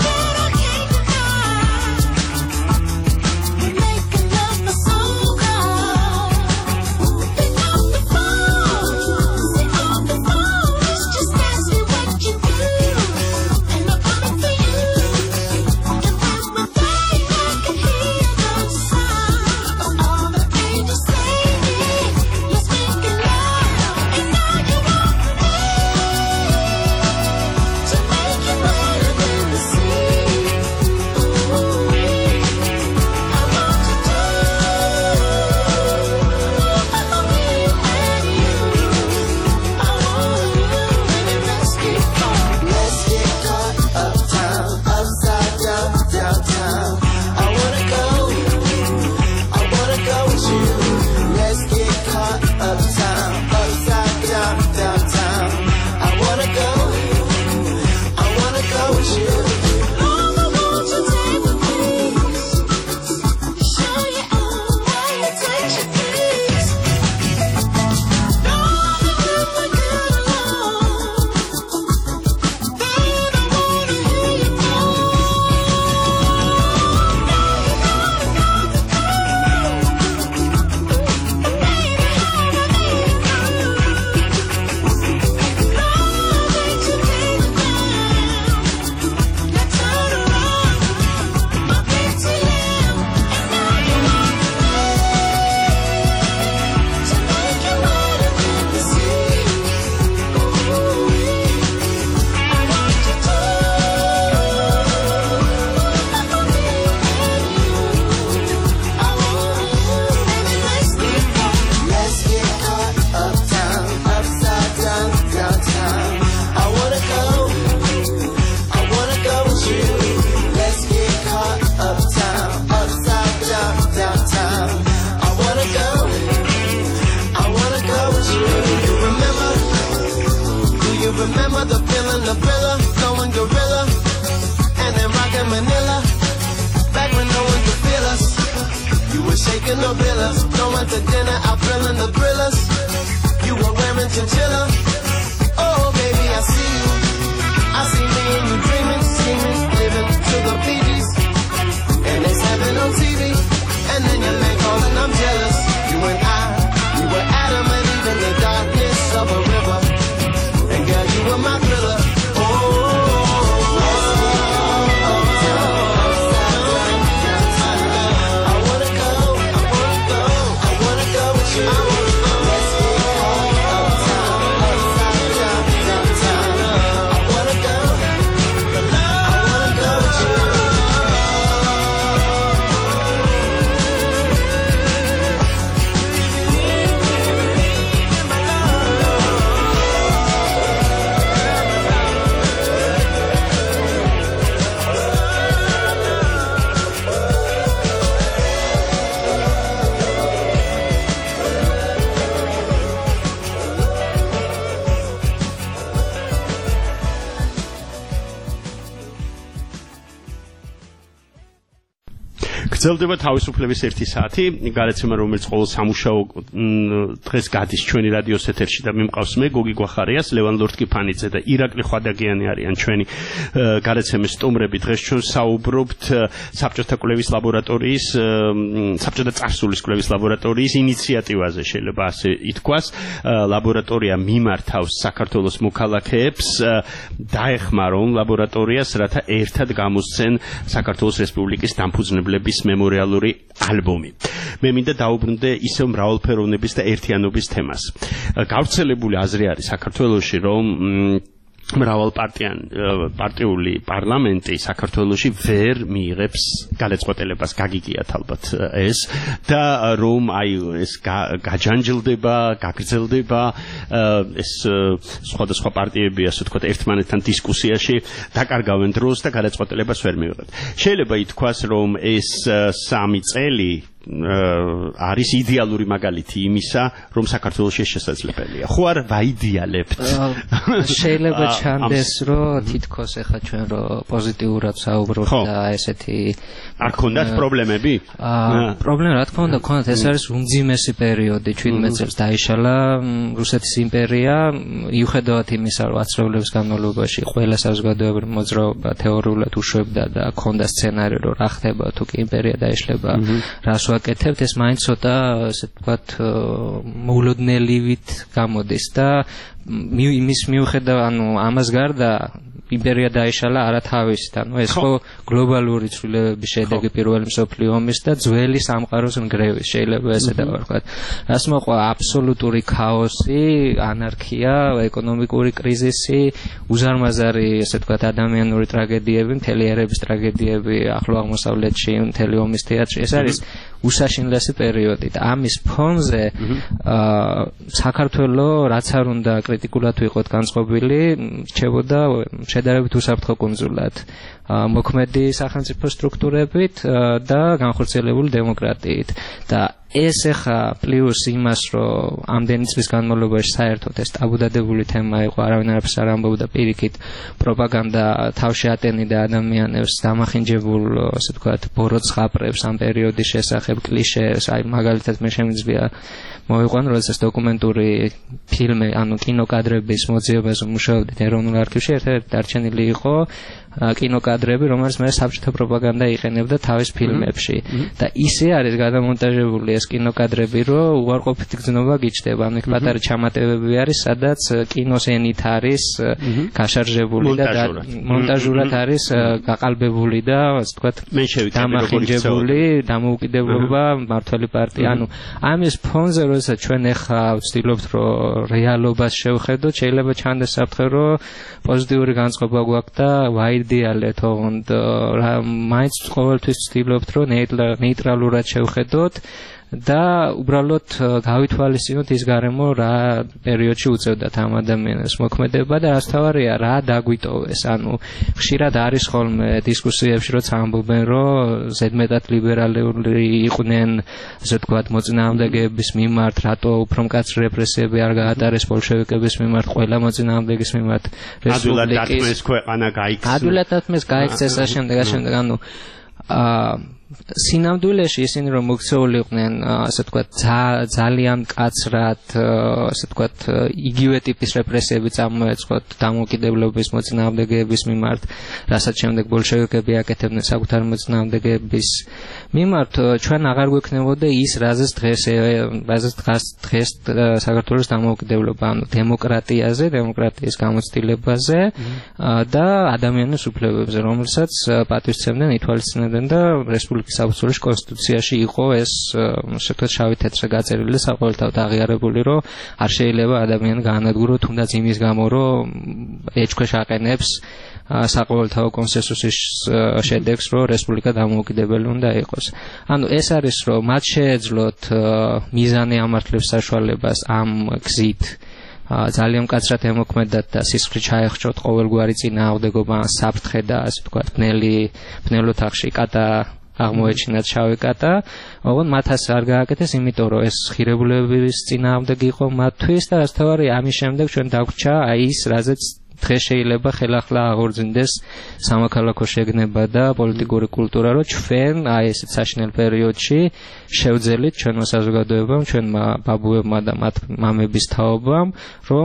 were shaking the villa. No went to dinner, out grilling the grillers. You were wearing chinchilla. Oh, baby, I see you. I see me and you dreaming, scheming, living to the P Gs. And they snapping on T V. And then your man calling, I'm jealous. You and I, we were adamant even in the darkness of a river. And girl, you were my thriller. Oh, I wanna go, I wanna go, I wanna go with you. Let's go uptown, uptown, downtown. I wanna go, I wanna go with you. გრძელდება თავისუფლების ერთი საათი, გარეთმება რომელიც ყოველ სამუშაო დღეს გადის ჩვენი რადიოს ეთერში და მიმყავს მე გოგი გვახარიას, ლევან ლორთკიფანიძე და ირაკლი ხვადაგიანი არიან ჩვენი გარეთმის სტუმრები. დღეს ჩვენ საუბრობთ საბჭოთა კვლევის ლაბორატორიის, საბჭოთა წარსულის კვლევის ლაბორატორიის ინიციატივაზე, შეიძლება ასე ითქვას. ლაბორატორია მიმართავს საქართველოს მოქალაქეებს დაეხმარონ რომ ლაბორატორიას, რათა ერთად გამოსცენ საქართველოს რესპუბლიკის დამფუძნებლების მემორიალური ალბომი. მე მინდა დაუბრუნდე ისევ მრავალფეროვნების და ერთიანობის თემას. გავრცელებული აზრი არის საქართველოში, რომ მრავალპარტიანი პარტიული პარლამენტი საქართველოში ვერ მიიღებს გადაწყვეტილებას, გაგიგიათ ალბათ ეს და რომ აი ეს გაჯანჯილდება, გაგრძელდება ეს სხვადასხვა პარტიები, ასე ვთქვათ, ერთმანეთთან დისკუსიაში დაკარგავენ დროს და გადაწყვეტილებას ვერ მიიღებთ. შეიძლება ითქვას, რომ ეს სამი წელი არის იდეალური მაგალითი იმისა, რომ საქართველოში შესაძლებელია. ხო არ ვაიდეალებთ? შეიძლება ჩანდეს, რომ თითქოს ახლა ჩვენ რო პოზიტიურად საუბრობთ და ესეთი არ ქონდათ პრობლემები? პრობლემა რა თქმა უნდა ქონდათ, ეს არის უმძიმესი პერიოდი, შვიდმეტ წელს დაიშალა რუსეთის იმპერია, მიუხედავად იმისა, რომ ათწლეულების განმავლობაში ყველა საზოგადოებრივ მოძრაობა თეორიულად უშვებდა და ქონდა სცენარი, რომ რა ხდება თუ კი იმპერია დაიშლება, რას ვაკეთებთ, ეს მაინც ცოტა ასე ვთქვათ მოულოდნელივით გამოდის და იმის მიუხედავად, ანუ ამას გარდა იმპერია დაიშალა არათავისით, ანუ ეს ხო გლობალური ცვლილებების შედეგი პირველი მსოფლიო ომის და ძველი სამყაროს ნგრევის, შეიძლება ესე დავარქვათ. რას მოყვა აბსოლუტური ქაოსი, ანარქია, ეკონომიკური კრიზისი, უზარმაზარი, ესე ვთქვათ, ადამიანური ტრაგედიები, მთელი ერების ტრაგედიები ახლო აღმოსავლეთში, მთელი ომის თეატრი. ეს არის უსაშინლესი პერიოდი და ამის ფონზე საქართველოს რაც არ უნდა კრიტიკულად ვიყოთ განწყობილი, რჩებოდა შედარებით უსაფრთხო კუნძულად, მოქმედი სახელმწიფო სტრუქტურებით და განხორციელებული დემოკრატიით და ეს ახლა პლუს იმას, რომ ამდენი წლის განმავლობაში საერთოდ ეს ტაბუდადებული თემა იყო, არავინ არაფერს არ ამბობდა, პირიქით პროპაგანდა თავში ატენიდა ადამიანებს დამახინჯებულ, ასე ვთქვათ, ბოროტ-ზღაპრებს ამ პერიოდის შესახებ, კლიშეს, აი მაგალითად მე შემიძლია მოვიყვანო, როდესაც დოკუმენტური ფილმი, ანუ კინოკადრების მოძიებაზე მუშაობდით ეროვნულ არქივში, ერთ-ერთი დარჩენილი იყო კინოკადრები, რომელიც მე საბჭოთა პროპაგანდა იყენებდა თავის ფილმებში და ისე არის გადამონტაჟებული ეს კინოკადრები, რომ უარყოფითი გზნობა გიჩნდება, ანუ პატარა ჩამატებები არის, სადაც კინოს ენით არის გაშარჟებული და მონტაჟურად არის გაყალბებული და ასე ვთქვათ დამახინჯებული დამოუკიდებლობა მმართველი პარტია. ანუ ამის ფონზე, როდესაც ჩვენ ახლა ვცდილობთ, რომ რეალობას შევხედოთ, შეიძლება ჩანდეს საფრთხე, რომ პოზიტიური განწყობა გვაქვს და ვაიდეალეთ, ოღონდ მაინც ყოველთვის ვცდილობთ, რომ ნეიტრალურად შევხედოთ და უბრალოდ გავითვალისწინოთ ის გარემო რა პერიოდში უწევდათ ამ ადამიანებს მოქმედება და რაც თავარია რა დაგვიტოვეს. ანუ ხშირად არის ხოლმე დისკუსიებში როცა ამბობენ, რომ ზედმეტად ლიბერალური იყვნენ, ასე ვთქვათ, მოწინააღმდეგეების მიმართ, რატო უფრო მკაცრი რეპრესიები არ გაატარეს ბოლშევიკების მიმართ, ყველა მოწინააღმდეგის მიმართ რესპუბლიკის ადვილად დათმეს ქვეყანა გაიქცეს. ადვილად დათმეს გაიქცეს და შემდეგ, შემდეგ, ანუ აა სინამდვილეში ისინი რომ მოქცეული იყვნენ ასე ვთქვათ ძალიან მკაცრად ასე ვთქვათ იგივე ტიპის რეპრესიები წამოეწყოთ დამოუკიდებლობის მოწინააღმდეგეების მიმართ, რასაც შემდეგ ბოლშევიკები აკეთებდნენ საკუთარი მოწინააღმდეგეების მიმართ, ჩვენ აღარ გვექნებოდა ის რაზეც დღეს რაზეც დღეს საქართველოს დამოუკიდებლობა, ანუ დემოკრატიაზე, დემოკრატიის გამოცდილებაზე და ადამიანის უფლებებზე, რომელსაც პატივისცემდნენ, ითვალისწინებდნენ და რესპუბლიკის საბრძოლოს კონსტიტუციაში იყო ეს ასე ვთქვათ შავი თეთრზე გაწერილი და საყოველთაოდ აღიარებული, რომ არ შეიძლება ადამიანი გაანადგუროს თუნდაც იმის გამო, რომ ეჭქვეშ აყენებს საყოველთაო კონსენსუსის შედეგს, რომ რესპუბლიკა დამოუკიდებელი უნდა იყოს. ანუ ეს არის, რომ მათ შეეძლოთ მიზანი ამართლებს საშუალებას ამ გზით ძალიან მკაცრად ემოქმედათ და სისხლით ჩაეხშოთ ყოველგვარი წინააღმდეგობა, საფრთხე და ასე ვთქვათ ბნელი ბნელ ოთახში კატა აღმოეჩინათ შავი კატა, ოღონდ მათ ასე არ გააკეთეს, იმიტომ რომ ეს ღირებულებების წინააღმდეგი იყო მათთვის და რაც თავარი ამის შემდეგ ჩვენ დაგვჭა აი ის, რაზეც დღეს შეიძლება ხელახლა აღორძინდეს სამოქალაქო შეგნება და პოლიტიკური კულტურა, რომ ჩვენ აი ესეთ საშინელ პერიოდში შევძელით ჩვენმა საზოგადოებამ, ჩვენმა ბაბუებმა და მათ მამების თაობამ, რომ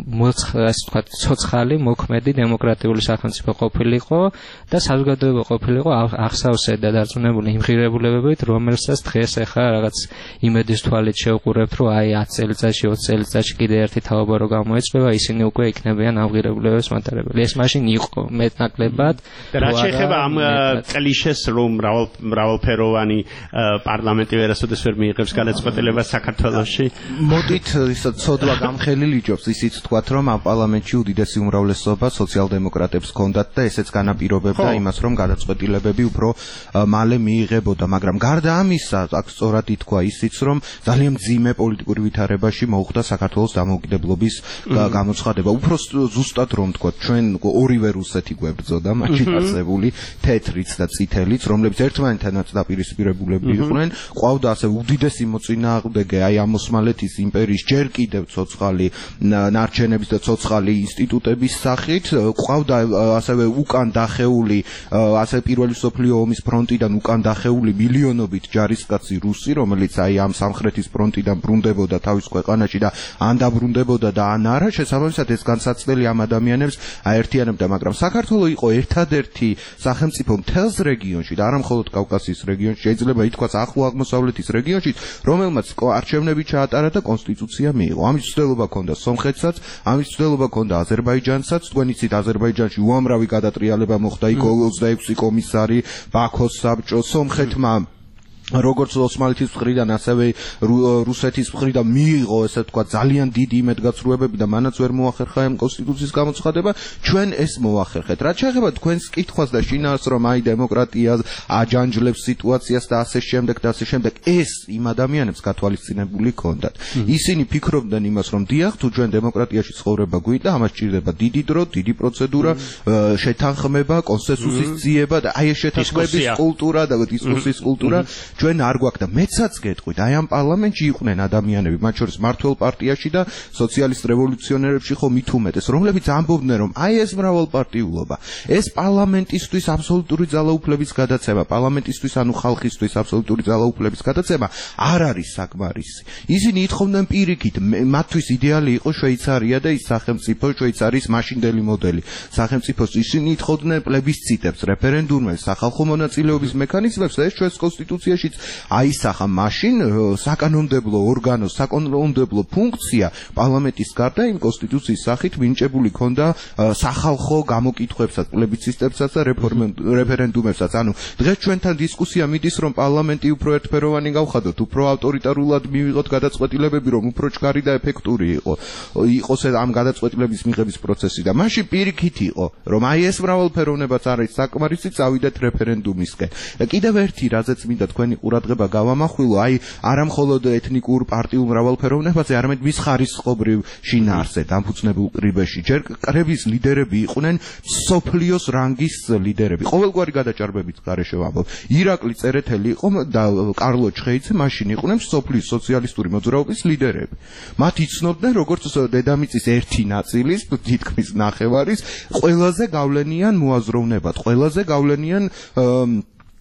ასე ვთქვათ, ცოცხალი, მოქმედი დემოკრატიული სახელმწიფო ყოფილიყო და საზოგადოება ყოფილიყო აღსავსე და დარწმუნებული იმ ღირებულებებით, რომელსაც დღეს ახლა რაღაც იმედის თვალით შევყურებთ, რომ აი ათი წელიწადში, ოცი წელიწადში კიდე ერთი თაობა რო გამოეწვევა, ისინი უკვე იქნებიან ამ ღირებულებებს მატარებელი. ეს მაშინ იყო მეტნაკლებად. რა შეიძლება ამ კლიშეს რომ მრავალფეროვანი პარლამენტი ვერასოდეს ვერ მიიღებს განაცხადებას საქართველოში. მოდით ისა ცოდვა გამხელილი ჯობს ისიც თქვათ რომ ამ პარლამენტში უდიდესი უმრავლესობა სოციალ-დემოკრატებს ჰქონდათ და ესეც განაპირობებდა იმას რომ გადაწყვეტილებები უფრო მალე მიიღებოდა, მაგრამ გარდა ამისა აქ სწორად ითქვა ისიც რომ ძალიან მძიმე პოლიტიკური ვითარებაში მოუხდა საქართველოს დამოუკიდებლობის გამოცხადება. უფრო ზუსტად რომ თქვათ ჩვენ ორივე რუსეთი გვებრძოდა მაშინ არსებული თეთრიც და წითელიც, რომლებიც ერთმანეთთანაც დაპირისპირებულები იყვნენ. ყავდა ასე უდიდესი მოწინააღმდეგე აი ამ ოსმალეთის იმპერიის ჯერ კიდევ ცოცხალი ნარჩენების და ცოცხალი ინსტიტუტების სახით, ყავდა ასევე უკან დახეული ასე პირველი მსოფლიო ომის ფრონტიდან უკან დახეული მილიონობით ჯარისკაცი რუსი, რომელიც აი ამ სამხრეთის ფრონტიდან ბრუნდებოდა თავის ქვეყანაში და ან დაბრუნდებოდა და ან არა, შესაბამისად ეს განსაცდელი ამ ადამიანებს აერთიანებდა, მაგრამ საქართველო იყო ერთადერთი სახელმწიფო მთელს რეგიონში და არა მხოლოდ კავკასიის რეგიონში, შეიძლება ითქვას ახლო აღმოსავლეთის რეგიონში, რომელმაც არჩევნები ჩაატარა და კონსტიტუცია მიიღო. ამის ცდელობა ჰქონდა სომხეთსაც, ამის ცდელობა ჰქონდა აზერბაიჯანსაც. თქვენ იცით, აზერბაიჯანში უამრავი გადატრიალება მოხდა, იქ ოცდაექვსი კომისარი, ბაქოს საბჭო, სომხეთმა როგორც ოსმალეთის მხრიდან, ასევე რუსეთის მხრიდან მიიღო, ესე ვთქვათ, ძალიან დიდი იმედგაცრუებები და მანაც ვერ მოახერხა ამ კონსტიტუციის გამოცხადება. ჩვენ ეს მოახერხეთ. რაც შეეხება თქვენს კითხვას და შინაარსს, რომ აი დემოკრატია აჯანჯლებს სიტუაციას და ასე შემდეგ და ასე შემდეგ, ეს იმ ადამიანებს გათვალისწინებული ჰქონდათ. ისინი ფიქრობდნენ იმას, რომ დიახ, თუ ჩვენ დემოკრატიაში ცხოვრება გვინდა, ამას ჭირდება დიდი დრო, დიდი პროცედურა, შეთანხმება, კონსენსუსის ძიება და აი ეს შეთანხმების კულტურა და დისკუსიის კულტურა ჩვენ არ გვაქვს და მეცაც გეტყვით, აი ამ პარლამენტში იყვნენ ადამიანები, მათ შორის მართლ პარტიაში და სოციალისტ რევოლუციონერებში ხო მით უმეტეს, რომლებიც ამბობდნენ, რომ აი ეს მრავალპარტიულობა, ეს პარლამენტისთვის აბსოლუტური ძალაუფლების გადაცემა, პარლამენტისთვის ანუ ხალხისთვის აბსოლუტური ძალაუფლების გადაცემა არ არის საკმარისი. ისინი ითხოვდნენ პირიქით, მათთვის იდეალი იყო შვეიცარია და ის სახელმწიფო, შვეიცარიის მაშინდელი მოდელი. სახელმწიფოს ისინი ითხოვდნენ პლებისციტებს, რეფერენდუმებს, სახალხო მონაწილეობის მექანიზმებს და ეს ჩვენს კონსტიტუციაში აისახა მაშინ საკანონმდებლო ორგანო, საკანონმდებლო ფუნქცია პარლამენტის გარდა იმ კონსტიტუციის სახით მინიჭებული ქონდა სახალხო გამოკითხვებსაც, პლებისციტებსაც და რეფერენდუმებსაც. ანუ დღეს ჩვენთან დისკუსია მიდის, რომ პარლამენტი უფრო ერთფეროვანი გავხადოთ, უფრო ავტორიტარულად მივიღოთ გადაწყვეტილებები, რომ უფრო ჩქარი და ეფექტური იყო. იყოს ამ გადაწყვეტილების მიღების პროცესი და მაშინ პირიქით იყო, რომ აი ეს მრავალფეროვნებაც არის საკმარისი, წავიდეთ რეფერენდუმისკენ. კიდევ ერთი, რაზეც მინდა თქვენი ყურადღება გავამახვილო, აი არა მხოლოდ ეთნიკურ პარტიულ მრავალფეროვნებაზე, არამედ მის ხარისხობრივ შინაარსზე დამფუძნებულ კრებაში. ჯერ კრების ლიდერები იყვნენ სოფლიოს რანგის ლიდერები. ყოველგვარი გადაჭარბებით გარეშე ვამბობ. ირაკლი წერეთელი იყო და კარლო ჩხეიძე მაშინ იყვნენ სოფლის სოციალისტური მოძრაობის ლიდერები. მათ იცნობდნენ როგორც დედამიწის ერთი ნაწილის, თითქმის ნახევარის ყველაზე გავლენიან მოაზროვნებად, ყველაზე გავლენიან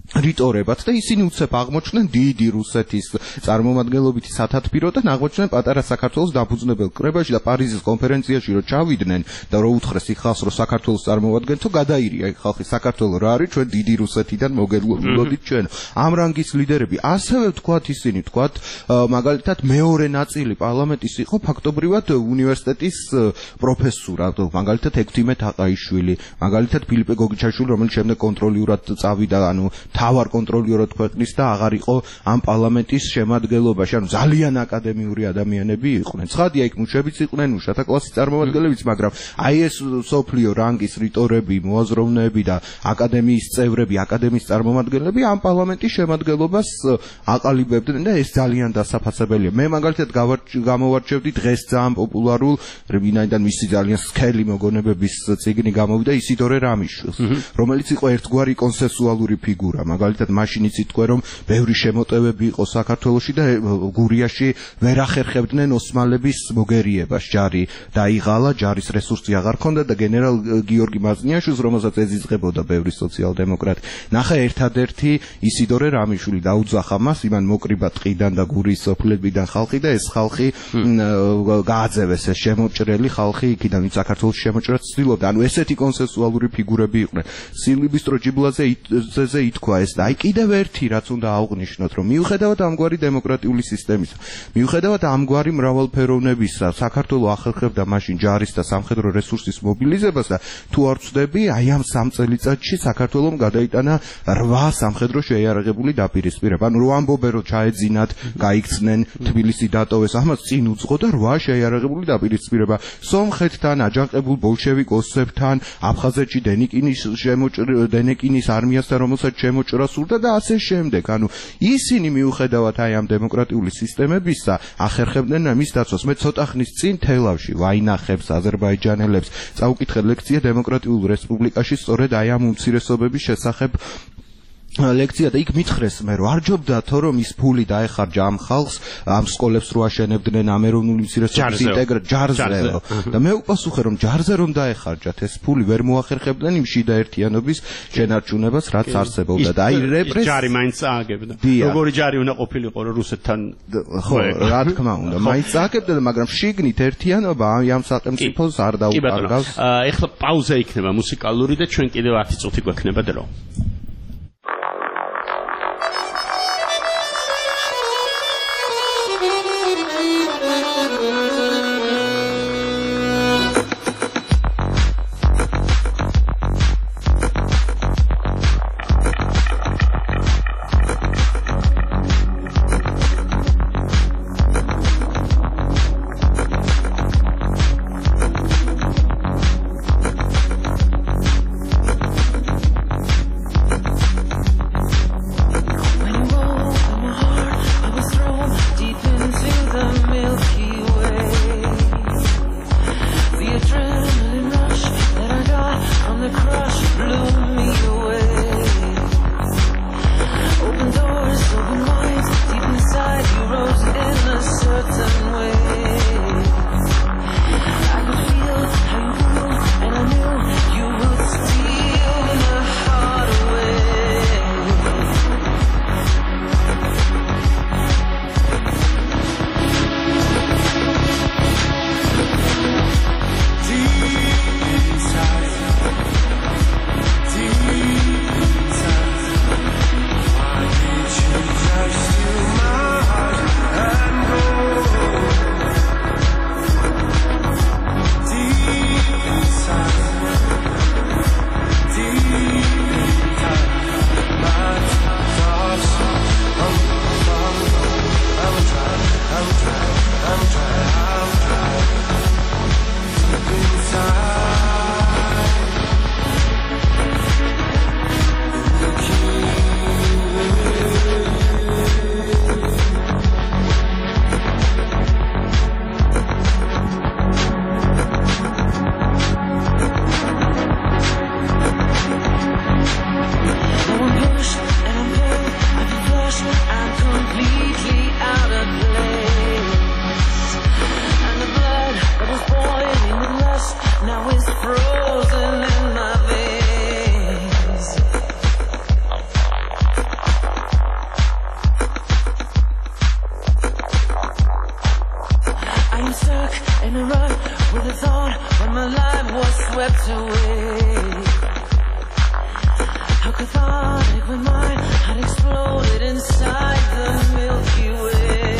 რიტორებად და ისინი უცებ აღმოჩნდნენ დიდი რუსეთის წარმომადგენლობითი სათათბიროდან აღმოჩნდნენ პატარა საქართველოს დაფუძნებელ კრებაში და პარიზის კონფერენციაში რომ ჩავიდნენ და რომ უთხრეს იქ ხალხს რომ საქართველოს წარმოვადგენთო გადაირია იქ ხალხი საქართველო რა არის ჩვენ დიდი რუსეთიდან მოგელოდით ჩვენ ამ რანგის ლიდერები ასევე ვთქვათ ისინი ვთქვათ მაგალითად მეორე ნაწილი პარლამენტის იყო ფაქტობრივად უნივერსიტეტის პროფესორა მაგალითად ექვთიმე თაყაიშვილი მაგალითად ფილიპე გოგიჩაშვილი რომელიც შემდეგ კონტროლიურად წავიდა ანუ თავარ კონტროლიორად ქვეყნის და აღარ იყო ამ პარლამენტის შემადგენლობაში, ანუ ძალიან აკადემიური ადამიანები იყვნენ. ცხადია, იქ მუშებიც იყვნენ, მუშათა კლასის წარმომადგენლებიც, მაგრამ აი ეს სოფლიო რანგის რიტორები, მოაზროვნეები და აკადემიის წევრები, აკადემიის წარმომადგენლები ამ პარლამენტის შემადგენლობას აყალიბებდნენ და ეს ძალიან დასაფასებელია. მე მაგალითად გამოვარჩევდი დღეს ძალიან პოპულარულ, ვინაიდან მისი ძალიან სქელი მოგონებების წიგნი გამოვიდა ისიდორე რამიშვილს, რომელიც იყო ერთგვარი კონსენსუალური ფიგურა. მაგალითად მაშინიც ითქვა რომ ბევრი შემოტევები იყო საქართველოში და გურიაში ვერ ახერხებდნენ ოსმალების მოგერიებას ჯარი დაიღალა ჯარის რესურსი აღარ ჰქონდა და გენერალ გიორგი მაზნიაშვილს რომელსაც ეზიზღებოდა ბევრი სოციალ-დემოკრატი ნახე ერთადერთი ისიდორე რამიშვილი დაუძახა მას იმან მოკრიბა ტყიდან და გურიის სოფლებიდან ხალხი და ეს ხალხი გააძევეს ეს შემოჭრელი ხალხი იქიდან ვინც საქართველოს შემოჭრას ცდილობდა ანუ ესეთი კონსენსუალური ფიგურები იყვნენ სილვისტრო ჯიბლაძე ზე ითქვა ეს და აი კიდევ ერთი რაც უნდა აღვნიშნოთ რომ მიუხედავად ამგვარი დემოკრატიული სისტემისა მიუხედავად ამგვარი მრავალფეროვნებისა საქართველოს ახერხებდა მაშინ ჯარის და სამხედრო რესურსის მობილიზებას და თუ არ ვწდები აი ამ სამ წელიწადში საქართველოს გადაიტანა რვა სამხედრო შეიარაღებული დაპირისპირება ანუ რო ამბობენ რომ ჩაეძინათ გაიქცნენ თბილისი დატოვეს ამას წინ უძღო და რვა შეიარაღებული დაპირისპირება სომხეთთან აჯანყებულ ბოლშევიკ ოსებთან აფხაზეთში დენიკინის შემოჭრ დენეკინის არმიასთან რომელსაც შემოჭრა სურდა და ასე შემდეგ. ანუ ისინი მიუხედავად აი ამ დემოკრატიული სისტემებისა ახერხებდნენ მის დაცვას. მე ცოტა ხნის წინ თელავში ვაინახებს აზერბაიჯანელებს წაუკითხე ლექცია დემოკრატიულ რესპუბლიკაში სწორედ აი ამ უმცირესობების შესახებ ლექცია და იქ მითხრეს მე რომ არ ჯობდათო რომ ის ფული დაეხარჯა ამ ხალხს ამ სკოლებს რო აშენებდნენ ამ ეროვნული უმცირესობის ინტეგრ ჯარზე და მე უპასუხე რომ ჯარზე რომ დაეხარჯათ ეს ფული ვერ მოახერხებდნენ იმ შიდა ერთიანობის შენარჩუნებას რაც არსებობდა და აი რეპრეს ჯარი მაინც ააგებდა როგორი ჯარი უნდა ყოფილიყო რომ რუსეთთან ხო რა თქმა უნდა მაინც ააგებდა მაგრამ შიგნით ერთიანობა ამ სახელმწიფოს არ დაუკარგავს ეხლა პაუზა იქნება მუსიკალური და ჩვენ კიდევ ათი წუთი გვექნება დრო getting stuck in a rut with a thought when my life was swept away. How cathartic when mine had exploded inside the Milky Way.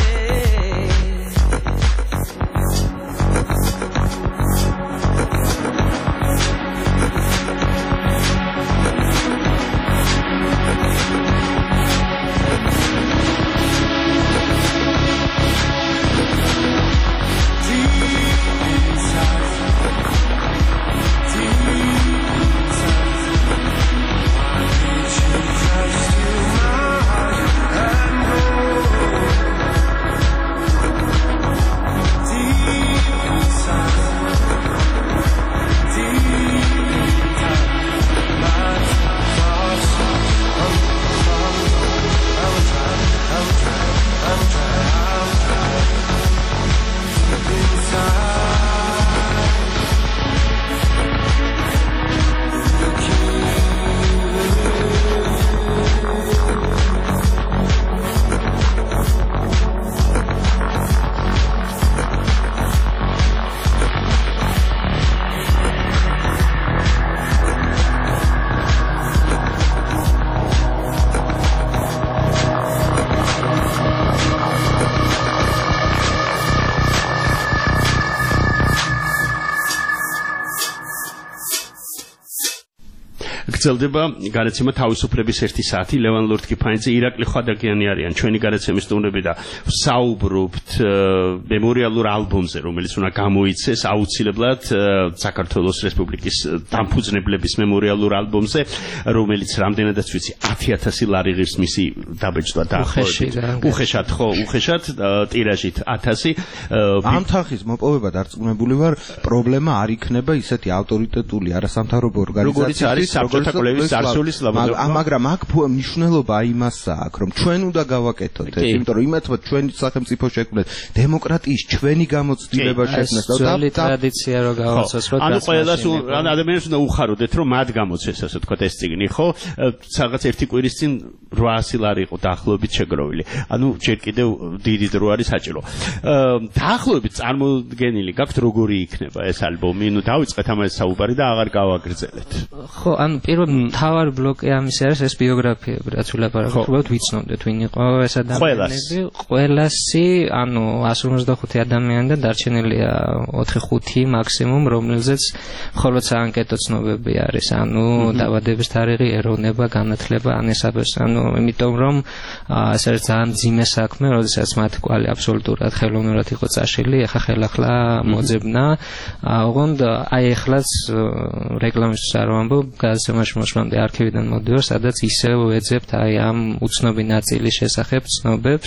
გრძელდება გადაცემა თავისუფლების ერთი საათი. ლევან ლურთკიფანიძე, ირაკლი ხვადაგიანი არიან ჩვენი გადაცემის სტუმრები და საუბრობთ მემორიალურ ალბომზე, რომელიც უნდა გამოიცეს აუცილებლად საქართველოს რესპუბლიკის დამფუძნებლების მემორიალურ ალბომზე, რომელიც რამდენადაც ვიცი ათი ათასი ლარი ღირს მისი დაბეჭდვა და უხეშად ხო, უხეშად ტირაჟით ათასი. ამ თანხის მოპოვება დარწმუნებული ვარ, პრობლემა არ იქნება ისეთი ავტორიტეტული არასამთავრობო ორგანიზაციის, როგორც კოლევის წარსულის ლაბორატორია. მაგრამ აქ მნიშვნელობა იმასაა, აქ რომ ჩვენ უნდა გავაკეთოთ ეს, იმიტომ რომ იმათმა ჩვენი სახელმწიფო შექმნეს, დემოკრატიის ჩვენი გამოცდილება შექმნეს და ძველი ტრადიცია რო გავაცოს, რომ ანუ ყველას ან ადამიანებს უნდა უხაროდეთ, რომ მათ გამოცეს, ასე ვთქვათ, ეს წიგნი, ხო? რაღაც ერთი კვირის წინ რვაასი ლარი იყო დაახლოებით შეგროვილი. ანუ ჯერ კიდევ დიდი დრო არის საჭირო. დაახლოებით წარმოდგენილი გაქვთ როგორი იქნება ეს ალბომი? ნუ დავიწყეთ ამას საუბარი და აღარ გავაგრძელეთ. ხო, ანუ პირველ თავარ ბლოკი ამის არის ეს ბიოგრაფიები, რაც ვილაპარაკობთ, უბრალოდ ვიცნობდეთ ვინ იყო ეს ადამიანები, ყველასი, ანუ εκατს ორმოცდახუთი ადამიანი და დარჩენილია ოთხი ხუთი მაქსიმუმ, რომელზეც მხოლოდ საანკეტო ცნობები არის, ანუ დაბადების თარიღი, ეროვნება, განათლება, ან ეს ანუ იმიტომ რომ ეს არის ძალიან მძიმე საქმე, როდესაც მათ კვალი აბსოლუტურად ხელოვნურად იყო წაშლილი, ახლა ხელახლა მოძებნა. ოღონდ აი ახლაც რეკლამისთვის არ ვამბობ, გადაცემაში მოშმამდე არქივიდან მოდიორ, სადაც ისევ ვეძებთ აი ამ უცნობი ნაწილის შესახებ ცნობებს.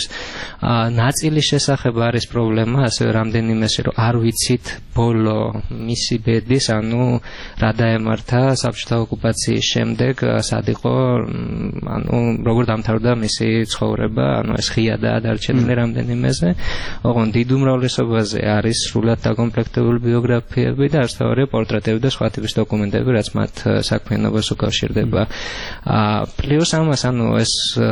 ნაწილის შესახებ არის პრობლემა, ასევე რამდენიმეში რომ არ ვიცით ბოლო მისი ბედის, ანუ რა დაემართა საბჭოთა ოკუპაციის შემდეგ, სად იყო, ანუ როგორ დამთავრდა მისი ცხოვრება, ანუ ეს ღია და დარჩენილი რამდენიმეზე. ოღონდ დიდ უმრავლესობაზე არის სრულად დაკომპლექტებული ბიოგრაფიები და არცთავარია პორტრეტები და სხვა ტიპის დოკუმენტები, რაც მათ საქმიანობას უკავშირდება. პლუს ამას, ანუ ეს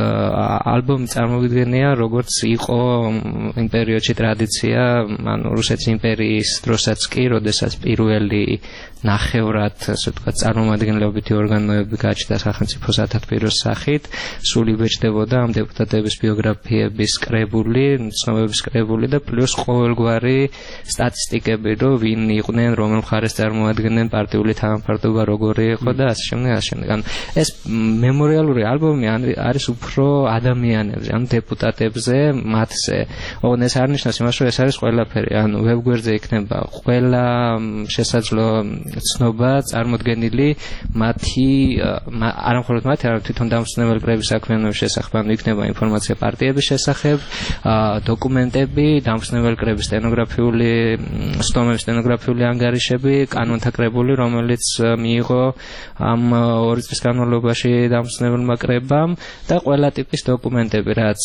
ალბომი წარმოვიდგენია, როგორც იყო იმ პერიოდში ტრადიცია, ანუ რუსეთის იმპერიის დროსაც კი, როდესაც პირველი ნახევრად, ასე ვთქვათ, წარმომადგენლობითი ორგანოები გაჩნდა სახელმწიფო სათათბიროს სახით, სულ იბეჭდებოდა ამ დეპუტატების ბიოგრაფიების კრებული, ცნობების კრებული და პლუს ყოველგვარი სტატისტიკები, რომ ვინ იყვნენ, რომელ მხარეს წარმოადგენენ, პარტიული თანამდებობა როგორი იყო და ასე შემდეგ, ასე შემდეგ. ანუ ეს მემორიალური ალბომი არის უფრო ადამიანებზე, ანუ დეპუტატებზე, მათზე. ოღონდ ეს არ ნიშნავს იმას, რომ ეს არის ყველაფერი, ანუ ვებგვერდზე იქნება ყველა შესაძლო ცნობა წარმოდგენილი მათი არა მხოლოდ მათი, არამედ თვითონ დამსწრებელი კრების საქმიანობის შესახებ, ანუ იქნება ინფორმაცია პარტიების შესახებ, დოკუმენტები, დამსწრებელი კრების სტენოგრაფიული სტომების სტენოგრაფიული ანგარიშები, კანონთა კრებული, რომელიც მიიღო ამ ორი წლის განმავლობაში დამსწრებელმა კრებამ და ყველა ტიპის დოკუმენტები, რაც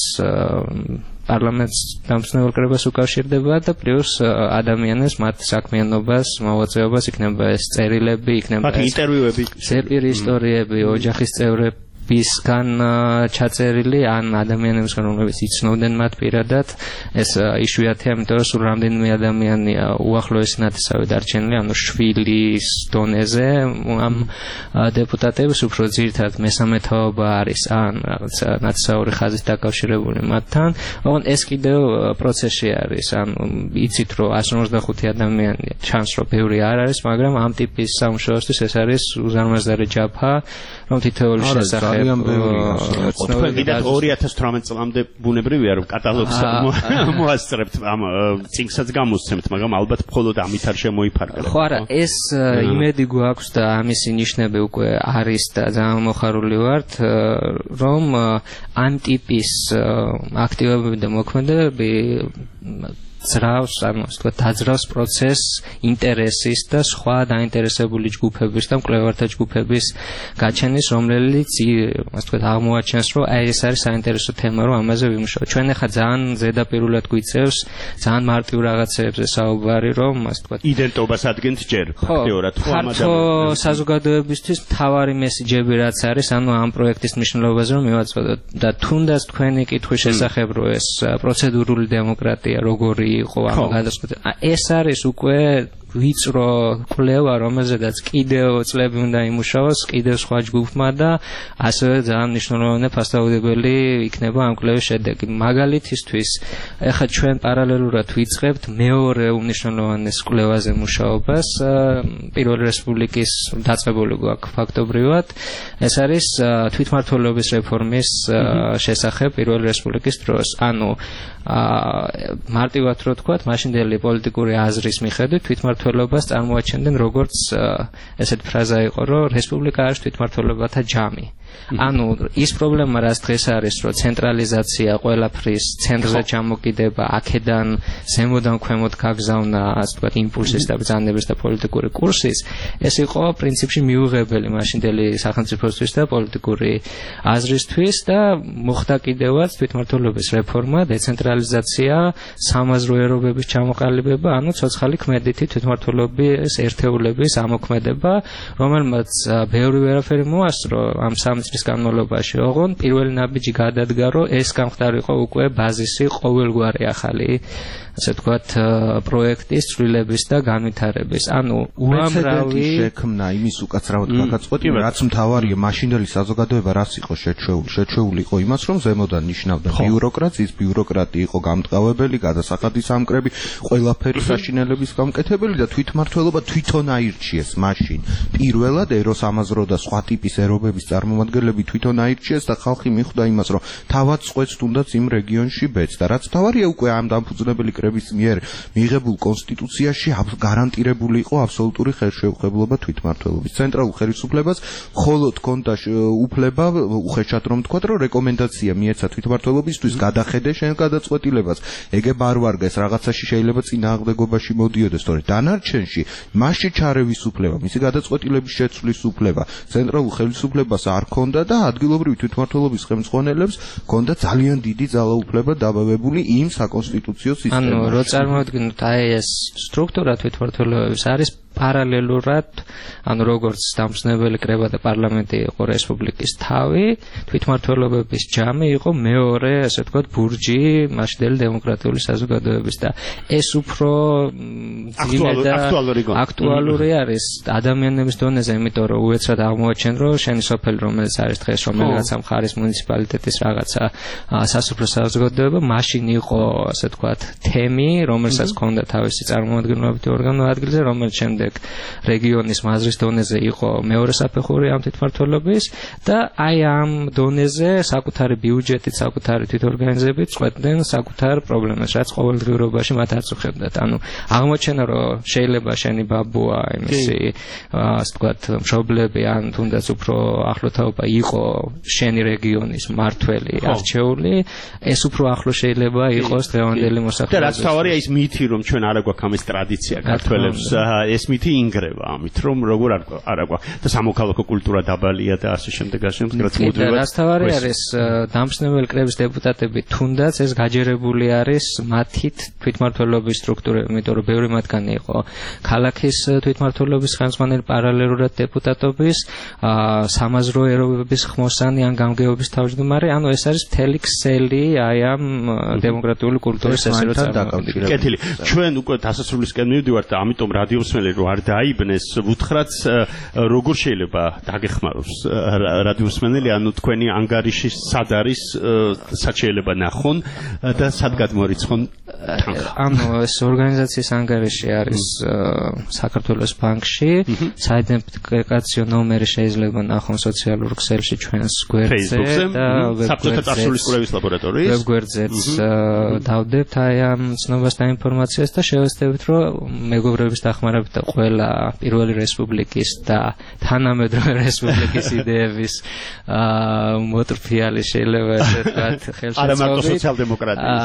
პარლამენტს დამსწრებელ კრებას უკავშირდება და პლუს ადამიანებს მათ საქმიანობას, მოღვაწეობას, იქნება ეს წერილები, იქნება ეს ინტერვიუები, ზეპირი ისტორიები, ოჯახის წევრები ტიპისგან ჩაწერილი ან ადამიანებისგან, რომლებიც იცნობდნენ მათ პირადად. ეს იშვიათია, იმიტომ რომ სულ რამდენიმე ადამიანია უახლოესი ნათესავი დარჩენილი, ანუ შვილის დონეზე ამ დეპუტატების უფრო ძირითადად მესამე თაობა არის ან რაღაცა ნათესაური ხაზით დაკავშირებული მათთან. ოღონდ ეს კიდევ პროცესში არის, ანუ იცით რომ εκατს ორმოცდახუთი ადამიანი ჩანს რომ ბევრი არ არის, მაგრამ ამ ტიპის სამუშაოსთვის ეს არის უზარმაზარი ჯაფა, რომ თითოეული შესახებ თქვენ კიდევ ორი ათას თვრამეტ წლამდე ბუნებრივია რომ კატალოგს მოასწრებთ ამ წიგნსაც გამოსცემთ, მაგრამ ალბათ მხოლოდ ამით არ შემოიფარგლებ. ხო არა, ეს იმედი გვაქვს და ამისი ნიშნები უკვე არის და ძალიან მოხარული ვართ, რომ ამ ტიპის აქტივობები და მოქმედებები ძრავს, ანუ ასე ვთქვათ, დაძრავს პროცესს ინტერესის და სხვა დაინტერესებული ჯგუფების და მკვლევართა ჯგუფების გაჩენის, რომელიც ასე ვთქვათ, აღმოაჩენს, რომ აი ეს არის საინტერესო თემა, რომ ამაზე ვიმუშაოთ. ჩვენ ახლა ძალიან ზედაპირულად გვიწევს, ძალიან მარტივ რაღაცებზე საუბარი, რომ ასე ვთქვათ, იდენტობას ადგენთ ჯერ ფაქტიურად ხო ამ ადამიანებს. საზოგადოებისთვის მთავარი მესიჯები რაც არის, ანუ ამ პროექტის მნიშვნელობაზე რომ მივაწოდოთ და თუნდაც თქვენი კითხვის შესახებ, რომ ეს პროცედურული დემოკრატია როგორი იყო ამ გადაწყვეტილება. ეს არის უკვე ვიწრო კვლევა, რომელზედაც კიდევ წლები უნდა იმუშაოს, კიდევ სხვა ჯგუფმა და ასევე ძალიან მნიშვნელოვანი ფასდაუდებელი იქნება ამ კვლევის შედეგი. მაგალითისთვის, ეხლა ჩვენ პარალელურად ვიწყებთ მეორე უმნიშვნელოვანეს კვლევაზე მუშაობას, პირველი რესპუბლიკის დაწყებული გვაქვს ფაქტობრივად. ეს არის თვითმმართველობის რეფორმის შესახებ პირველი რესპუბლიკის დროს. ანუ მარტივად რო ვთქვათ, მაშინდელი პოლიტიკური აზრის მიხედვით თვითმმართველობას წარმოაჩენდნენ როგორც ესეთ ფრაზა იყო, რომ რესპუბლიკა არის თვითმმართველობათა ჯამი. ანუ ის პრობლემა, რაც დღეს არის, რომ ცენტრალიზაცია, ყველაფრის ცენტრზე ჩამოკიდება, აქედან ზემოდან ქვემოთ გაგზავნა, ასე ვთქვათ, იმპულსის და ბრძანების და პოლიტიკური კურსის, ეს იყო პრინციპში მიუღებელი მაშინდელი სახელმწიფოსთვის და პოლიტიკური აზრისთვის და მოხდა კიდევაც თვითმმართველობის რეფორმა, დეცენტრალიზაცია, სამაზრო ერობების ჩამოყალიბება, ანუ ცოცხალი ქმედითი თვითმმართველობის ერთეულების ამოქმედება, რომელმაც ბევრი ვერაფერი მოასწრო ამ სამი წლის განმავლობაში, ოღონდ პირველი ნაბიჯი გადადგა, რომ ეს გამხდარიყო უკვე ბაზისი ყოველგვარი ახალი, ასე ვთქვათ, პროექტის ცვლილების და განვითარების. ანუ უამრავი შექმნა იმის უკაცრავად გაგაწყვეტინა, რაც მთავარია, მაშინდელი საზოგადოება რას იყო შეჩეული? შეჩეული იყო იმას, რომ ზემოდან ნიშნავდა ბიუროკრატს, ის ბიუროკრატი იყო გამტყავებელი, გადასახადის ამკრები, ყველაფერი საშინელების გამკეთებელი და თვითმმართველობა თვითონ აირჩიეს მაშინ. პირველად ეროსამაზრო და სხვა ტიპის ერობების წარმომადგენლები თვითონ აირჩიეს და ხალხი მიხვდა იმას, რომ თავად წყვეტს თუნდაც იმ რეგიონში ბედს და რაც თავარია უკვე ამ დამფუძნებელი კრების მიერ მიღებულ კონსტიტუციაში გარანტირებული იყო აბსოლუტური ხელშეუხებლობა თვითმმართველობის. ცენტრალურ ხელისუფლებას მხოლოდ ჰქონდა უფლება უხეშად რომ თქვა, რომ რეკომენდაცია მიეცა თვითმმართველობისთვის გადახედე შენ გადაწყვეტილებას. ეგე ბარვარგეს რაღაცაში შეიძლება წინააღმდეგობაში მოდიოდეს, თორე დანარჩენში მასში ჩარევის უფლება, მისი გადაწყვეტილების შეცვლის უფლება ცენტრალურ ხელისუფლებას არ ჰქონდა და ადგილობრივი თვითმმართველობის ხელმძღვანელებს ჰქონდა ძალიან დიდი ძალაუფლება დაბავებული იმ საკონსტიტუციო სისტემაში. ანუ რო წარმოვიდგინოთ, აი ეს სტრუქტურა თვითმმართველობის არის პარალელურად, ანუ როგორც დამსნებელი კრება და პარლამენტი იყო რესპუბლიკის თავი, თვითმმართველობების ჯამი იყო მეორე, ასე ვთქვათ, ბურჯი მაშინდელი დემოკრატიული საზოგადოების და ეს უფრო აქტუალური არის ადამიანების დონეზე, იმიტომ რომ უეცრად აღმოაჩენ, რომ შენი სოფელი, რომელიც არის დღეს რომელიღაცა მხარის მუნიციპალიტეტის რაღაცა სასოფლო საზოგადოება, მაშინ იყო, ასე ვთქვათ, თემი, რომელსაც ჰქონდა თავისი წარმომადგენლობითი ორგანო ადგილზე, რომელიც შემდეგ რეგიონის მაზრის დონეზე იყო მეორე საფეხური ამ თვითმმართველობის და აი ამ დონეზე საკუთარი ბიუჯეტით, საკუთარი თვითორგანიზებით წყვეტდნენ საკუთარ პრობლემას, რაც ყოველდღიურობაში მათ აწუხებდათ. ანუ აღმოჩენა, რომ შეიძლება შენი ბაბუა, იმისი, ასე ვთქვათ, მშობლები ან თუნდაც უფრო ახლოთაობა იყო შენი რეგიონის მართველი, არჩეული, ეს უფრო ახლო შეიძლება იყოს დღევანდელი მოსახლეობის. და რაც თავარია ის მითი, რომ ჩვენ არა გვაქვს ამის ტრადიცია ქართველებს, ეს მითი ინგრევა ამით რომ როგორ არ აქვს და სამოქალაქო კულტურა დაბალია და ასე შემდეგ ასე რაც მუდმივად რასთავარი არის დამსნეველი კრების დეპუტატები თუნდაც ეს გაჯერებული არის მათით თვითმმართველობის სტრუქტურები, იმიტომ რომ ბევრი მათგანი იყო ქალაქის თვითმმართველობის ხელმძღვანელი პარალელურად დეპუტატობის, სამაზრო ეროვნების ხმოსანი ან გამგეობის თავმჯდომარე, ანუ ეს არის მთელი ქსელი აი ამ დემოკრატიული კულტურის ესე რომ წარმოვიდგინოთ. კეთილი. ჩვენ უკვე დასასრულისკენ მივდივართ და ამიტომ რადიოსმელი რო არ დაიბნეს, ვუთხრათ როგორ შეიძლება დაგეხმაროს რადიოსმენელი, ანუ თქვენი ანგარიში სად არის, სად შეიძლება ნახონ და სად გადმორიცხონ თანხა. ანუ ეს ორგანიზაციის ანგარიში არის საქართველოს ბანკში, საიდენტიფიკაციო ნომერი შეიძლება ნახონ სოციალურ ქსელში ჩვენს გვერდზე და საბჭოთა წარსულის კვლევის ლაბორატორიის ვებგვერდზეც დავდებთ აი ამ ცნობას და ინფორმაციას და შევეცდებით რომ მეგობრების დახმარებით და ყველა პირველი რესპუბლიკის და თანამედროვე რესპუბლიკის იდეების მოტრფიალი შეიძლება ესე ვთქვათ ხელშეწყობით არა მარტო სოციალ-დემოკრატიის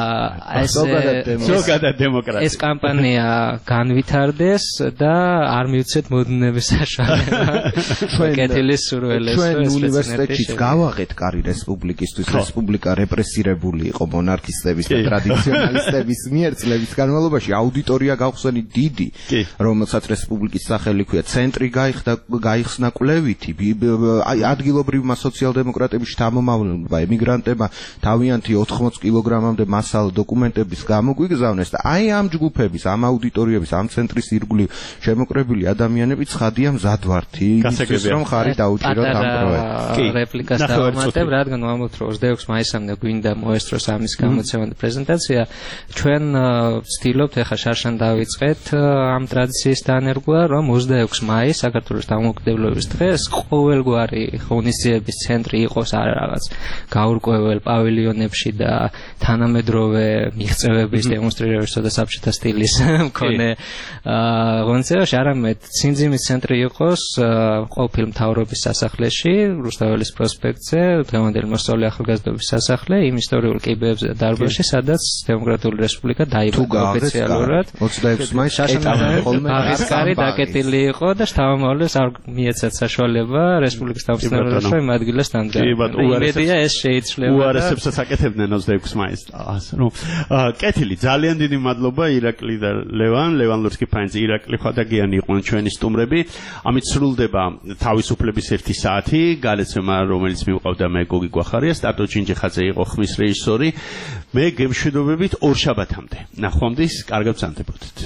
ზოგადად დემოკრატია ეს კამპანია განვითარდეს და არ მივცეთ მოდუნების საშუალება კეთილის სურველეს ჩვენ უნივერსიტეტშიც გავაღეთ კარი რესპუბლიკისთვის რესპუბლიკა რეპრესირებული იყო მონარქისტების და ტრადიციონალისტების მიერ წლების განმავლობაში აუდიტორია გავხსენით დიდი რომელსაც რესპუბლიკის სახელი ქვია ცენტრი გაიხდა გაიხსნა კვლევითი აი ადგილობრივმა სოციალ-დემოკრატების შთამომავლებმა ემიგრანტებმა თავიანთი ოთხმოც კილოგრამამდე მასალა დოკუმენტების გამოგვიგზავნეს და აი ამ ჯგუფების ამ აუდიტორიების ამ ცენტრის ირგვლივ შემოკრებილი ადამიანები ცხადია მზად ვართ ის რომ ხარი დაუჭიროთ ამ პროექტს. კი, რეპლიკას დავამატებ, რადგან ვამბობთ რომ ოცდაექვსი მაისამდე გვინდა მოესწროს ამის გამოცემა და პრეზენტაცია, ჩვენ ვცდილობთ ახლა შარშან დავიწყეთ ამ ტრადიციის დანერგვა, რომ ოცდაექვსი მაისი საქართველოს დამოუკიდებლობის დღეს ყოველგვარი ღონისძიების ცენტრი იყოს არა რაღაც გაურკვეველ პავილიონებში და თანამედროვე მიღწევების დემონსტრირებისა და საბჭოთა სტილის მქონე ღონისძიებაში, არამედ ცინძიმის ცენტრი იყოს ყოფილ მთავრობის სასახლეში, რუსთაველის პროსპექტზე, დღევანდელი მოსწავლე ახალგაზრდობის სასახლე, იმ ისტორიულ კიბეებზე და დარბაზში, სადაც დემოკრატიული რესპუბლიკა დაიბადა ოფიციალურად. ოცდაექვსი მაისს ბაღის კარი დაკეტილი იყო და შთამომავლებს არ მიეცათ საშუალება რესპუბლიკის თავმჯდომარეს რომ იმ ადგილას დამდგარდნენ. იმედია ეს შეიძლება. უარესებსაც აკეთებდნენ ოცდაექვსი მაისს. ნუ კეთილი, ძალიან დიდი მადლობა ირაკლი და ლევან, ლევან ლურსკი-ფაინძე, ირაკლი ხადაგიანი იყვნენ ჩვენი სტუმრები. ამით სრულდება თავისუფლების ერთი საათი, გალეცემა რომელიც მივყავდა მე გოგი გვახარია, სტატო ჯინჯიხაძე იყო ხმის რეჟისორი. მე გემშვიდობებით ორ შაბათამდე. ნახვამდის, კარგად ბრძანდებოდეთ.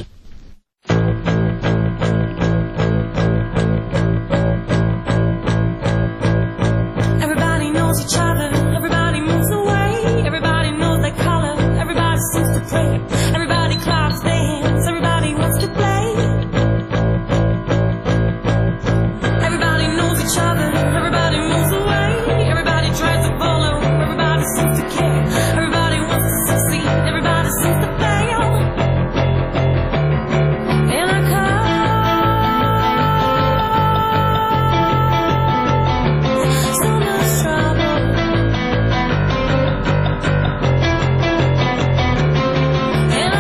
Everybody knows each other, everybody moves away, everybody knows their color, everybody seems to play, everybody claps their hands, everybody wants to play. Everybody knows each other, everybody moves away, everybody tries to follow, everybody seems to care, everybody wants to succeed, everybody seems to fail. And I cause so much trouble. And I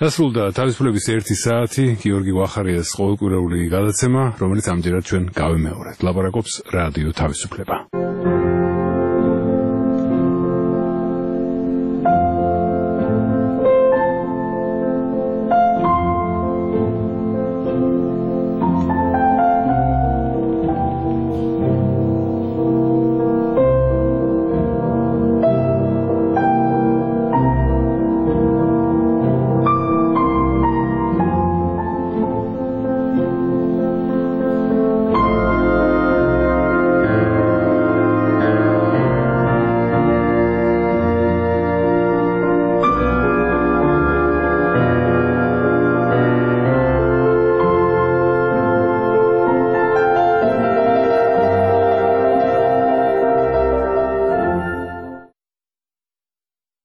დასრულდა თავისუფლების ერთი საათი გიორგი გვახარიას ყოველკვირეული გადაცემა, რომელიც ამჯერად ჩვენ გავიმეორეთ. ლაპარაკობს რადიო თავისუფლება.